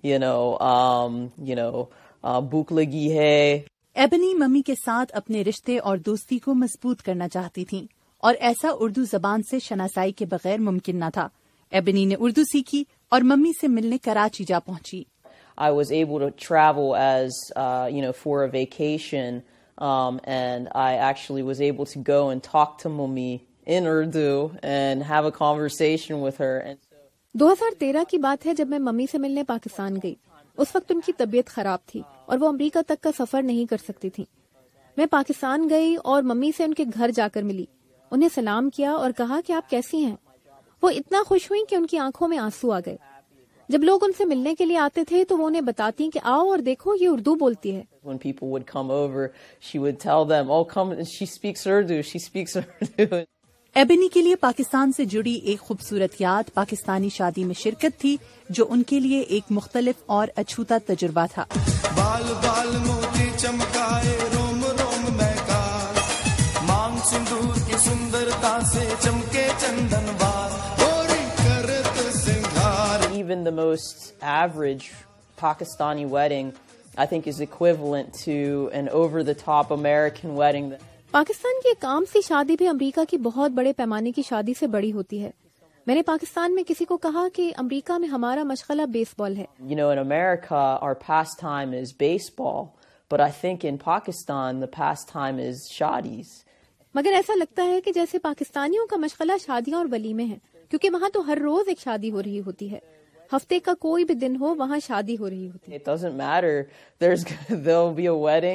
[SPEAKER 24] bhook lagi hai.
[SPEAKER 23] Ebony mummy کے ساتھ اپنے رشتے اور دوستی کو مضبوط کرنا چاہتی تھیں، اور ایسا اردو زبان سے شناسائی کے بغیر ممکن نہ تھا۔ ایبنی نے اردو سیکھی اور ممی سے ملنے کراچی جا پہنچی۔
[SPEAKER 24] I was able to travel as, for a vacation, and I actually was able to go and talk to Mummy in Urdu and have a conversation with her.
[SPEAKER 25] 2013 کی بات ہے جب میں ممی سے ملنے پاکستان گئی۔ اس وقت ان کی طبیعت خراب تھی اور وہ امریکہ تک کا سفر نہیں کر سکتی تھیں۔ میں پاکستان گئی اور ممی سے ان کے گھر جا کر ملی، انہیں سلام کیا اور کہا کہ آپ کیسی ہیں۔ وہ اتنا خوش ہوئی کہ ان کی آنکھوں میں آنسو آ گئے۔ جب لوگ ان سے ملنے کے لیے آتے تھے تو وہ انہیں بتاتی کہ آؤ اور دیکھو یہ اردو بولتی ہے۔
[SPEAKER 24] When people would come over, she would tell them, "Oh, come, she speaks Urdu, she speaks Urdu."
[SPEAKER 23] ایبنی کے لیے پاکستان سے جڑی ایک خوبصورت یاد پاکستانی شادی میں شرکت تھی، جو ان کے لیے ایک مختلف اور اچھوتا تجربہ تھا۔
[SPEAKER 3] بال بال موتی چمکائے روم روم مہکائے، مانگ سندور کی سندرتا سے چمکے چندن بار، گوری کرت سنگار۔
[SPEAKER 24] Even the most average Pakistani wedding, I think, is equivalent to an over-the-top American wedding.
[SPEAKER 25] Pakistan کی ایک عام سی شادی بھی امریکہ کی بہت بڑے پیمانے کی شادی سے بڑی ہوتی ہے۔ میں نے پاکستان میں کسی کو کہا کہ امریکہ میں ہمارا مشغلہ بیس بال ہے۔
[SPEAKER 24] In America, our pastime is baseball, but I think in Pakistan, the pastime is shadis.
[SPEAKER 25] مگر ایسا لگتا ہے کہ جیسے پاکستانیوں کا مشغلہ شادیاں اور ولیمے ہیں، کیونکہ وہاں تو ہر روز ایک شادی ہو رہی ہوتی ہے، ہفتے کا کوئی بھی دن ہو وہاں شادی ہو رہی ہوتی ہے۔
[SPEAKER 24] It doesn't matter. There'll be a wedding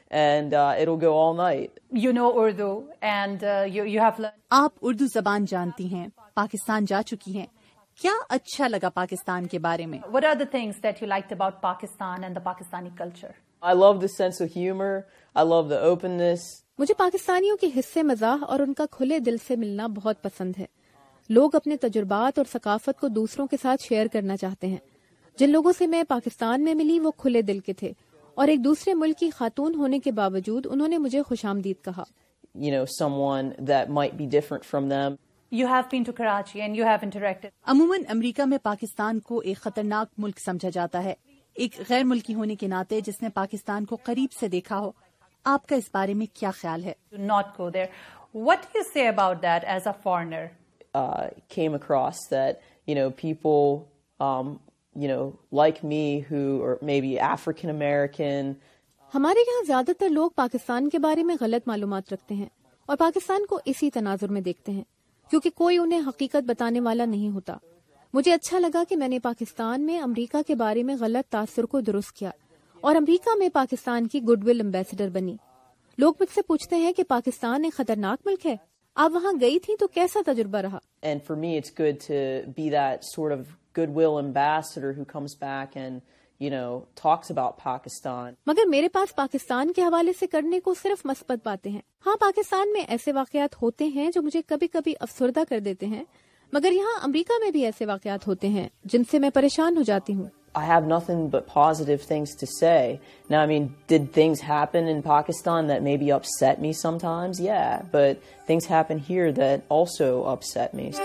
[SPEAKER 24] and it'll go all night.
[SPEAKER 23] You know Urdu and you have learned. آپ اردو زبان جانتی ہیں، پاکستان جا چکی ہیں، کیا اچھا لگا پاکستان کے بارے میں؟ What are the things that you liked about Pakistan and the Pakistani culture?
[SPEAKER 24] I love the sense of humor. I love the openness.
[SPEAKER 25] مجھے پاکستانیوں کے حصے مزاح اور ان کا کھلے دل سے ملنا بہت پسند ہے. لوگ اپنے تجربات اور ثقافت کو دوسروں کے ساتھ شیئر کرنا چاہتے ہیں. جن لوگوں سے میں پاکستان میں ملی وہ کھلے دل کے تھے اور ایک دوسرے ملک کی خاتون ہونے کے باوجود انہوں نے مجھے خوش آمدید کہا.
[SPEAKER 24] You know, someone that might be different from them.
[SPEAKER 23] You have been to Karachi and you have interacted. عموماً امریکہ میں پاکستان کو ایک خطرناک ملک سمجھا جاتا ہے. ایک غیر ملکی ہونے کے ناطے جس نے پاکستان کو قریب سے دیکھا ہو، آپ کا اس بارے میں کیا خیال ہے؟ Do not go there. What do you say about that as a foreigner?
[SPEAKER 24] Came across that, you know, people, you know, like me who are maybe African American.
[SPEAKER 25] ہمارے یہاں زیادہ تر لوگ پاکستان کے بارے میں غلط معلومات رکھتے ہیں اور پاکستان کو اسی تناظر میں دیکھتے ہیں کیونکہ کوئی انہیں حقیقت بتانے والا نہیں ہوتا. مجھے اچھا لگا کہ میں نے پاکستان میں امریکہ کے بارے میں غلط تاثر کو درست کیا اور امریکہ میں پاکستان کی گڈ ول ایمبیسڈر بنی. لوگ مجھ سے پوچھتے ہیں کہ پاکستان ایک خطرناک ملک ہے، آپ وہاں گئی تھی تو کیسا تجربہ رہا؟
[SPEAKER 24] And for me it's good to be that sort of goodwill ambassador who comes back and, you know, talks about Pakistan.
[SPEAKER 25] مگر میرے پاس پاکستان کے حوالے سے کرنے کو صرف مثبت باتیں ہیں. ہاں، پاکستان میں ایسے واقعات ہوتے ہیں جو مجھے کبھی کبھی افسردہ کر دیتے ہیں، مگر یہاں امریکہ میں بھی ایسے واقعات ہوتے ہیں جن سے میں پریشان ہو جاتی ہوں.
[SPEAKER 24] I have nothing but positive things to say. Now, I mean, did things happen in Pakistan that maybe upset me sometimes? Yeah, but things happen here that also upset me.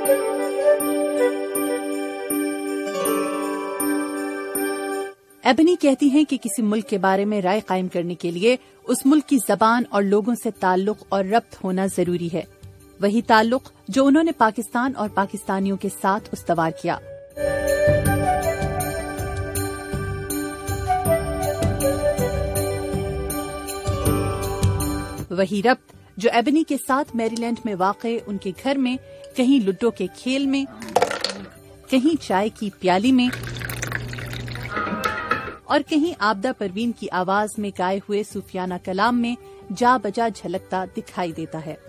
[SPEAKER 23] ایبنی کہتی ہیں کہ کسی ملک کے بارے میں رائے قائم کرنے کے لیے اس ملک کی زبان اور لوگوں سے تعلق اور ربط ہونا ضروری ہے، وہی تعلق جو انہوں نے پاکستان اور پاکستانیوں کے ساتھ استوار کیا. وہی ربط جو ایبنی کے ساتھ میری لینڈ میں واقع ان کے گھر میں کہیں لڈو کے کھیل میں، کہیں چائے کی پیالی میں اور کہیں آبدہ پروین کی آواز میں گائے ہوئے صوفیانہ کلام میں جا بجا جھلکتا دکھائی دیتا ہے.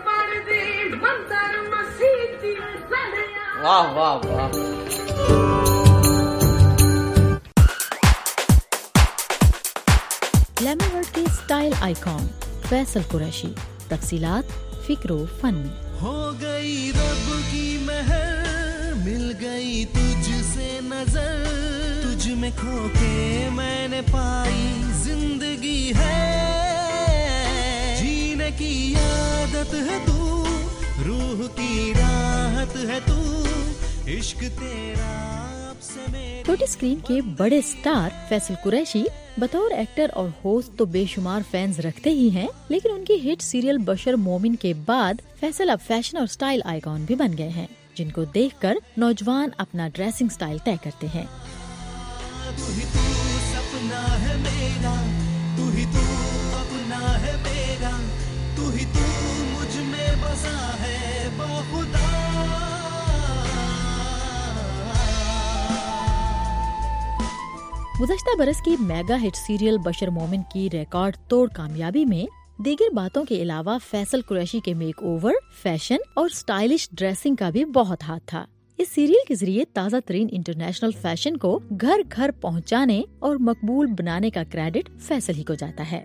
[SPEAKER 24] واہ واہ واہ.
[SPEAKER 2] گلیمر ورلڈ کے سٹائل آئیکن فیصل قریشی. تفصیلات فکر و فن میں.
[SPEAKER 3] ہو گئی رب کی مہر، مل گئی تجھ سے نظر، تجھ میں کھو کے میں نے پائی زندگی ہے، جینے کی عادت ہے تو، روح کی راحت ہے تو، عشق تیرا اب سے میرا.
[SPEAKER 2] چھوٹی اسکرین کے بڑے سٹار فیصل قریشی بطور ایکٹر اور ہوسٹ تو بے شمار فینز رکھتے ہی ہیں، لیکن ان کی ہٹ سیریل بشر مومن کے بعد فیصل اب فیشن اور سٹائل آئیکن بھی بن گئے ہیں، جن کو دیکھ کر نوجوان اپنا ڈریسنگ سٹائل طے کرتے ہیں.
[SPEAKER 3] تو ہی تو سپنا ہے میرا، تو ہی تو اپنا ہے میرا، تو ہی تو مجھ میں بسا ہے باخدا.
[SPEAKER 2] گزشتہ برس کی میگا ہٹ سیریل بشر مومن کی ریکارڈ توڑ کامیابی میں دیگر باتوں کے علاوہ فیصل قریشی کے میک اوور، فیشن اور سٹائلش ڈریسنگ کا بھی بہت ہاتھ تھا. اس سیریل کے ذریعے تازہ ترین انٹرنیشنل فیشن کو گھر گھر پہنچانے اور مقبول بنانے کا کریڈٹ فیصل ہی کو جاتا ہے.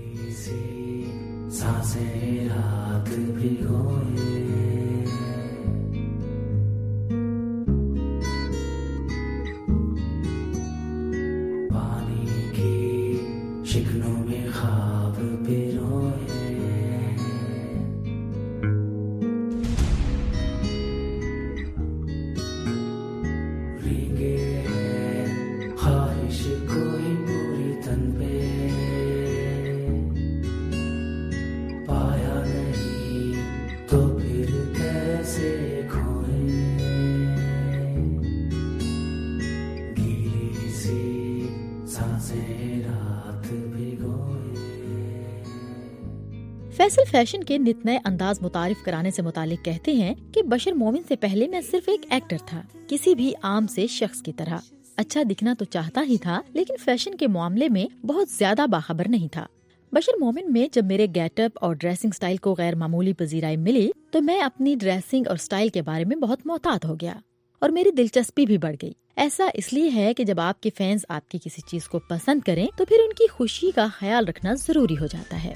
[SPEAKER 2] فیصل فیشن کے نت نئے انداز متعارف کرانے سے متعلق کہتے ہیں کہ بشر مومن سے پہلے میں صرف ایک ایکٹر تھا، کسی بھی عام سے شخص کی طرح. اچھا دکھنا تو چاہتا ہی تھا، لیکن فیشن کے معاملے میں بہت زیادہ باخبر نہیں تھا. बशर मोमिन में जब मेरे गेटअप और ड्रेसिंग स्टाइल को गैर मामूली पजीराई मिली तो मैं अपनी ड्रेसिंग और स्टाइल के बारे में बहुत मोहतात हो गया और मेरी दिलचस्पी भी बढ़ गई। ऐसा इसलिए है कि जब आपके फैंस आपकी किसी चीज को पसंद करें तो फिर उनकी खुशी का ख्याल रखना जरूरी हो जाता है।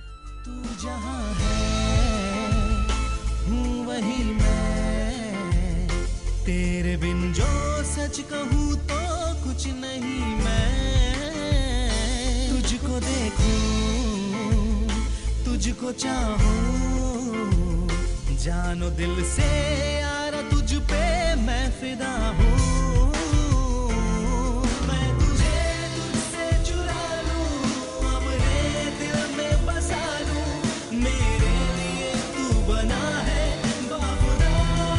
[SPEAKER 3] वही मैं तेरे बिन जो सच कहूँ तो कुछ नहीं, मैं तुझको देखूं तुझको चाहूं, जानो दिल से यार तुझ पे मैं फिदा हूँ, मैं तुझे तुझसे चुरा लूं, अपने दिल में बसा लूं, मेरे लिए तू बना है बाखुदा,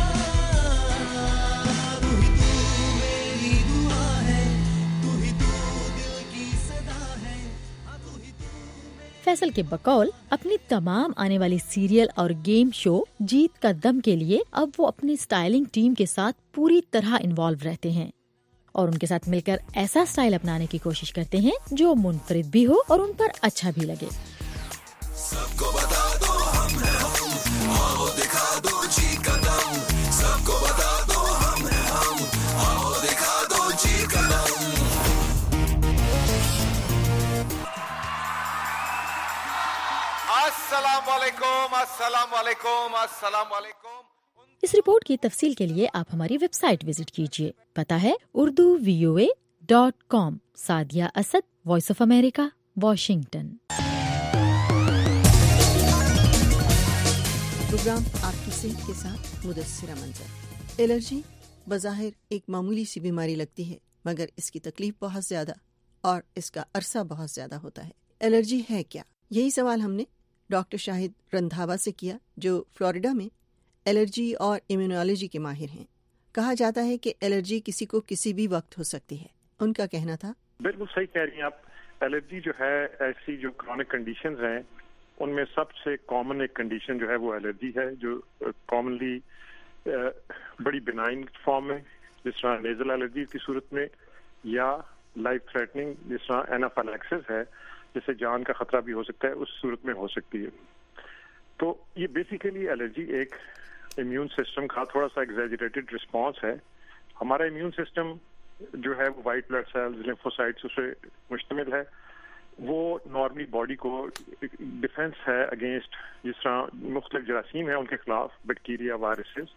[SPEAKER 3] तू ही तू मेरी दुआ है, तू ही तू दिल की सदा है, तू ही तू।
[SPEAKER 2] फैसल के बकौल अपनी तमाम आने वाली सीरियल और गेम शो जीत का दम के लिए अब वो अपनी स्टाइलिंग टीम के साथ पूरी तरह इन्वॉल्व रहते हैं और उनके साथ मिलकर ऐसा स्टाइल अपनाने की कोशिश करते हैं जो मुनफरिद भी हो और उन पर अच्छा भी लगे।
[SPEAKER 3] सबको बता दो हम हैं हम, आओ दिखा दो जी का दम, सबको बता दो हम हैं हम, आओ दिखा दो जी का दम।
[SPEAKER 6] अस्सलाम वालेकुम, अस्सलाम वालेकुम, अस्सलाम वालेकुम।
[SPEAKER 2] इस रिपोर्ट की तफसील के लिए आप हमारी वेबसाइट विजिट कीजिए। पता है urduvoa.com। Sadia Asad, voice of America, Washington.
[SPEAKER 9] Program आपकी सेहत के साथ मुदस्सिरा मंजर। एलर्जी बज़ाहिर एक मामूली सी बीमारी लगती है, मगर इसकी तकलीफ बहुत ज्यादा और इसका अरसा बहुत ज्यादा होता है। एलर्जी है क्या? यही सवाल हमने डॉक्टर शाहिद रंधावा से किया, जो फ्लोरिडा में एलर्जी और इम्यूनोलॉजी के माहिर हैं। कहा जाता है कि एलर्जी किसी को किसी भी वक्त हो सकती है। उनका कहना था,
[SPEAKER 11] बिल्कुल सही कह रही हैं आप। एलर्जी जो है ऐसी जो क्रॉनिक कंडीशंस हैं उनमें सबसे कॉमन एक कंडीशन जो है वो एलर्जी है, जो कॉमनली बड़ी बिनाइन फॉर्म में जिस तरह नेजल एलर्जी की सूरत में, या लाइफ थ्रेटनिंग जिस तरह एनाफिलैक्सिस है जिससे जान का खतरा भी हो सकता है, उस सूरत में हो सकती है। तो ये बेसिकली एलर्जी एक इम्यून सिस्टम का थोड़ा सा एग्जैजरेटेड रिस्पांस है। हमारा इम्यून सिस्टम जो है वो वाइट ब्लड सेल्स, लिम्फोसाइट्स उससे मुश्तमिल है। वो नॉर्मली बॉडी को डिफेंस है अगेंस्ट जिस तरह मुख्तलिफ जरासीम है उनके खिलाफ, bacteria, viruses.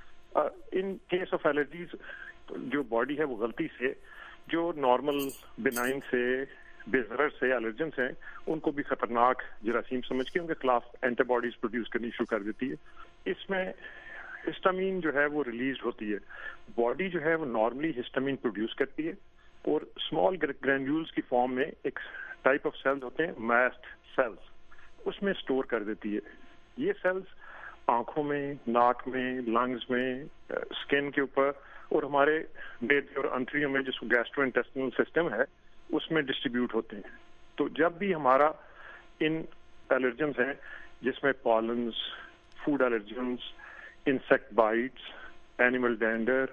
[SPEAKER 11] In case of allergies जो बॉडी है वो गलती से जो नॉर्मल बिनाइन से बेजरर से एलर्जेंस हैं उनको भी खतरनाक जरासीम समझ के उनके खिलाफ एंटीबॉडीज प्रोड्यूस करनी शुरू कर देती है। इसमें हिस्टामीन जो है वो रिलीज होती है। बॉडी जो है वो नॉर्मली हिस्टामीन प्रोड्यूस करती है और स्मॉल ग्रैन्यूल्स की फॉर्म में एक टाइप ऑफ सेल्स होते हैं, मास्ट सेल्स, उसमें स्टोर कर देती है। ये सेल्स आंखों में, नाक में, लंग्स में, स्किन के ऊपर और हमारे मेद और अंतरियों में जिसको गैस्ट्रोइंटेस्टिनल सिस्टम है उसमें डिस्ट्रीब्यूट होते हैं। तो जब भी हमारा इन एलर्जेंस हैं जिसमें pollens, food allergens, insect bites, animal dander,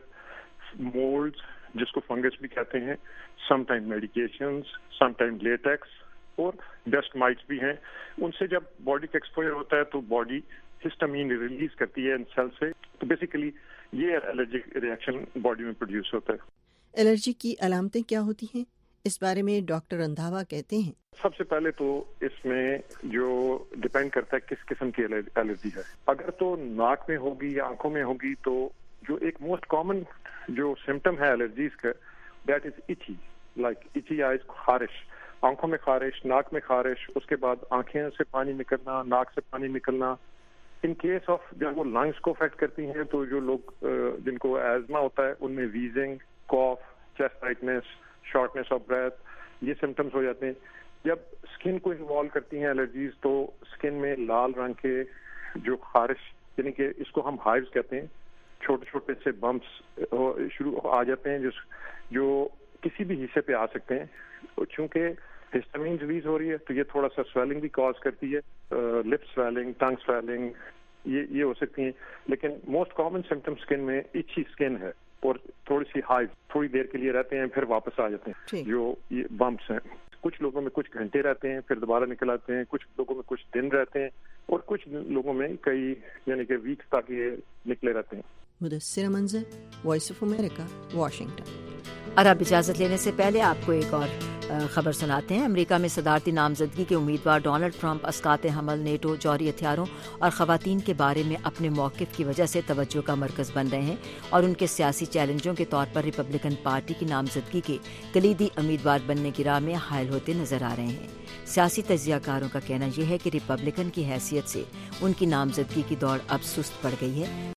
[SPEAKER 11] molds जिसको फंगस भी कहते हैं, समटाइम मेडिकेशंस, समटाइम लेटेक्स और डस्ट माइट्स भी हैं, उनसे जब बॉडी का एक्सपोजर होता है तो बॉडी हिस्टामीन रिलीज करती है इन सेल से। तो बेसिकली ये एलर्जिक रिएक्शन बॉडी में प्रोड्यूस होता है।
[SPEAKER 9] एलर्जी की अलामतें क्या होती हैं? इस बारे में डॉक्टर रंधावा कहते हैं,
[SPEAKER 11] सबसे पहले तो इसमें जो डिपेंड करता है किस किस्म की एलर्जी है। अगर तो नाक में होगी या आंखों में होगी तो जो एक मोस्ट कॉमन जो सिम्टम है एलर्जीज का, that is itchy, like itchy eyes, खारिश, आंखों में खारिश, नाक में खारिश, उसके बाद आंखें से पानी निकलना, नाक से पानी निकलना। इन केस ऑफ जब वो लंग्स को अफेक्ट करती हैं तो जो लोग जिनको एजमा होता है उनमें wheezing, cough, chest tightness, shortness of breath, ये सिम्टम्स हो जाते हैं। जब स्किन को इन्वॉल्व करती हैं एलर्जीज तो स्किन में लाल रंग के जो खारिश, यानी कि इसको हम हाइव्स कहते हैं, छोटे छोटे से बम्प्स शुरू आ जाते हैं जो किसी भी हिस्से पे आ सकते हैं। चूंकि हिस्टामीन रिलीज हो रही है तो ये थोड़ा सा स्वेलिंग भी कॉज करती है, लिप स्वेलिंग, टंग स्वेलिंग, ये हो सकती हैं। लेकिन मोस्ट कॉमन सिम्टम स्किन में इची स्किन है और थोड़ी सी हाइव थोड़ी देर के लिए रहते हैं फिर वापस आ जाते हैं, जो ये बम्प्स हैं। کچھ لوگوں میں کچھ گھنٹے رہتے ہیں پھر دوبارہ نکل آتے ہیں, کچھ لوگوں میں کچھ دن رہتے ہیں, اور کچھ لوگوں میں کئی یعنی کہ ویکس تک یہ نکلے رہتے ہیں.
[SPEAKER 9] مدثر منظر, وائس آف امریکہ, واشنگٹن.
[SPEAKER 1] اور اب اجازت لینے سے پہلے آپ کو ایک اور خبر سناتے ہیں. امریکہ میں صدارتی نامزدگی کے امیدوار ڈونلڈ ٹرمپ اسقاط حمل, نیٹو, جوہری ہتھیاروں اور خواتین کے بارے میں اپنے موقف کی وجہ سے توجہ کا مرکز بن رہے ہیں اور ان کے سیاسی چیلنجوں کے طور پر ریپبلکن پارٹی کی نامزدگی کے کلیدی امیدوار بننے کی راہ میں حائل ہوتے نظر آ رہے ہیں. سیاسی تجزیہ کاروں کا کہنا یہ ہے کہ ریپبلکن کی حیثیت سے ان کی نامزدگی کی دوڑ اب سست پڑ گئی ہے.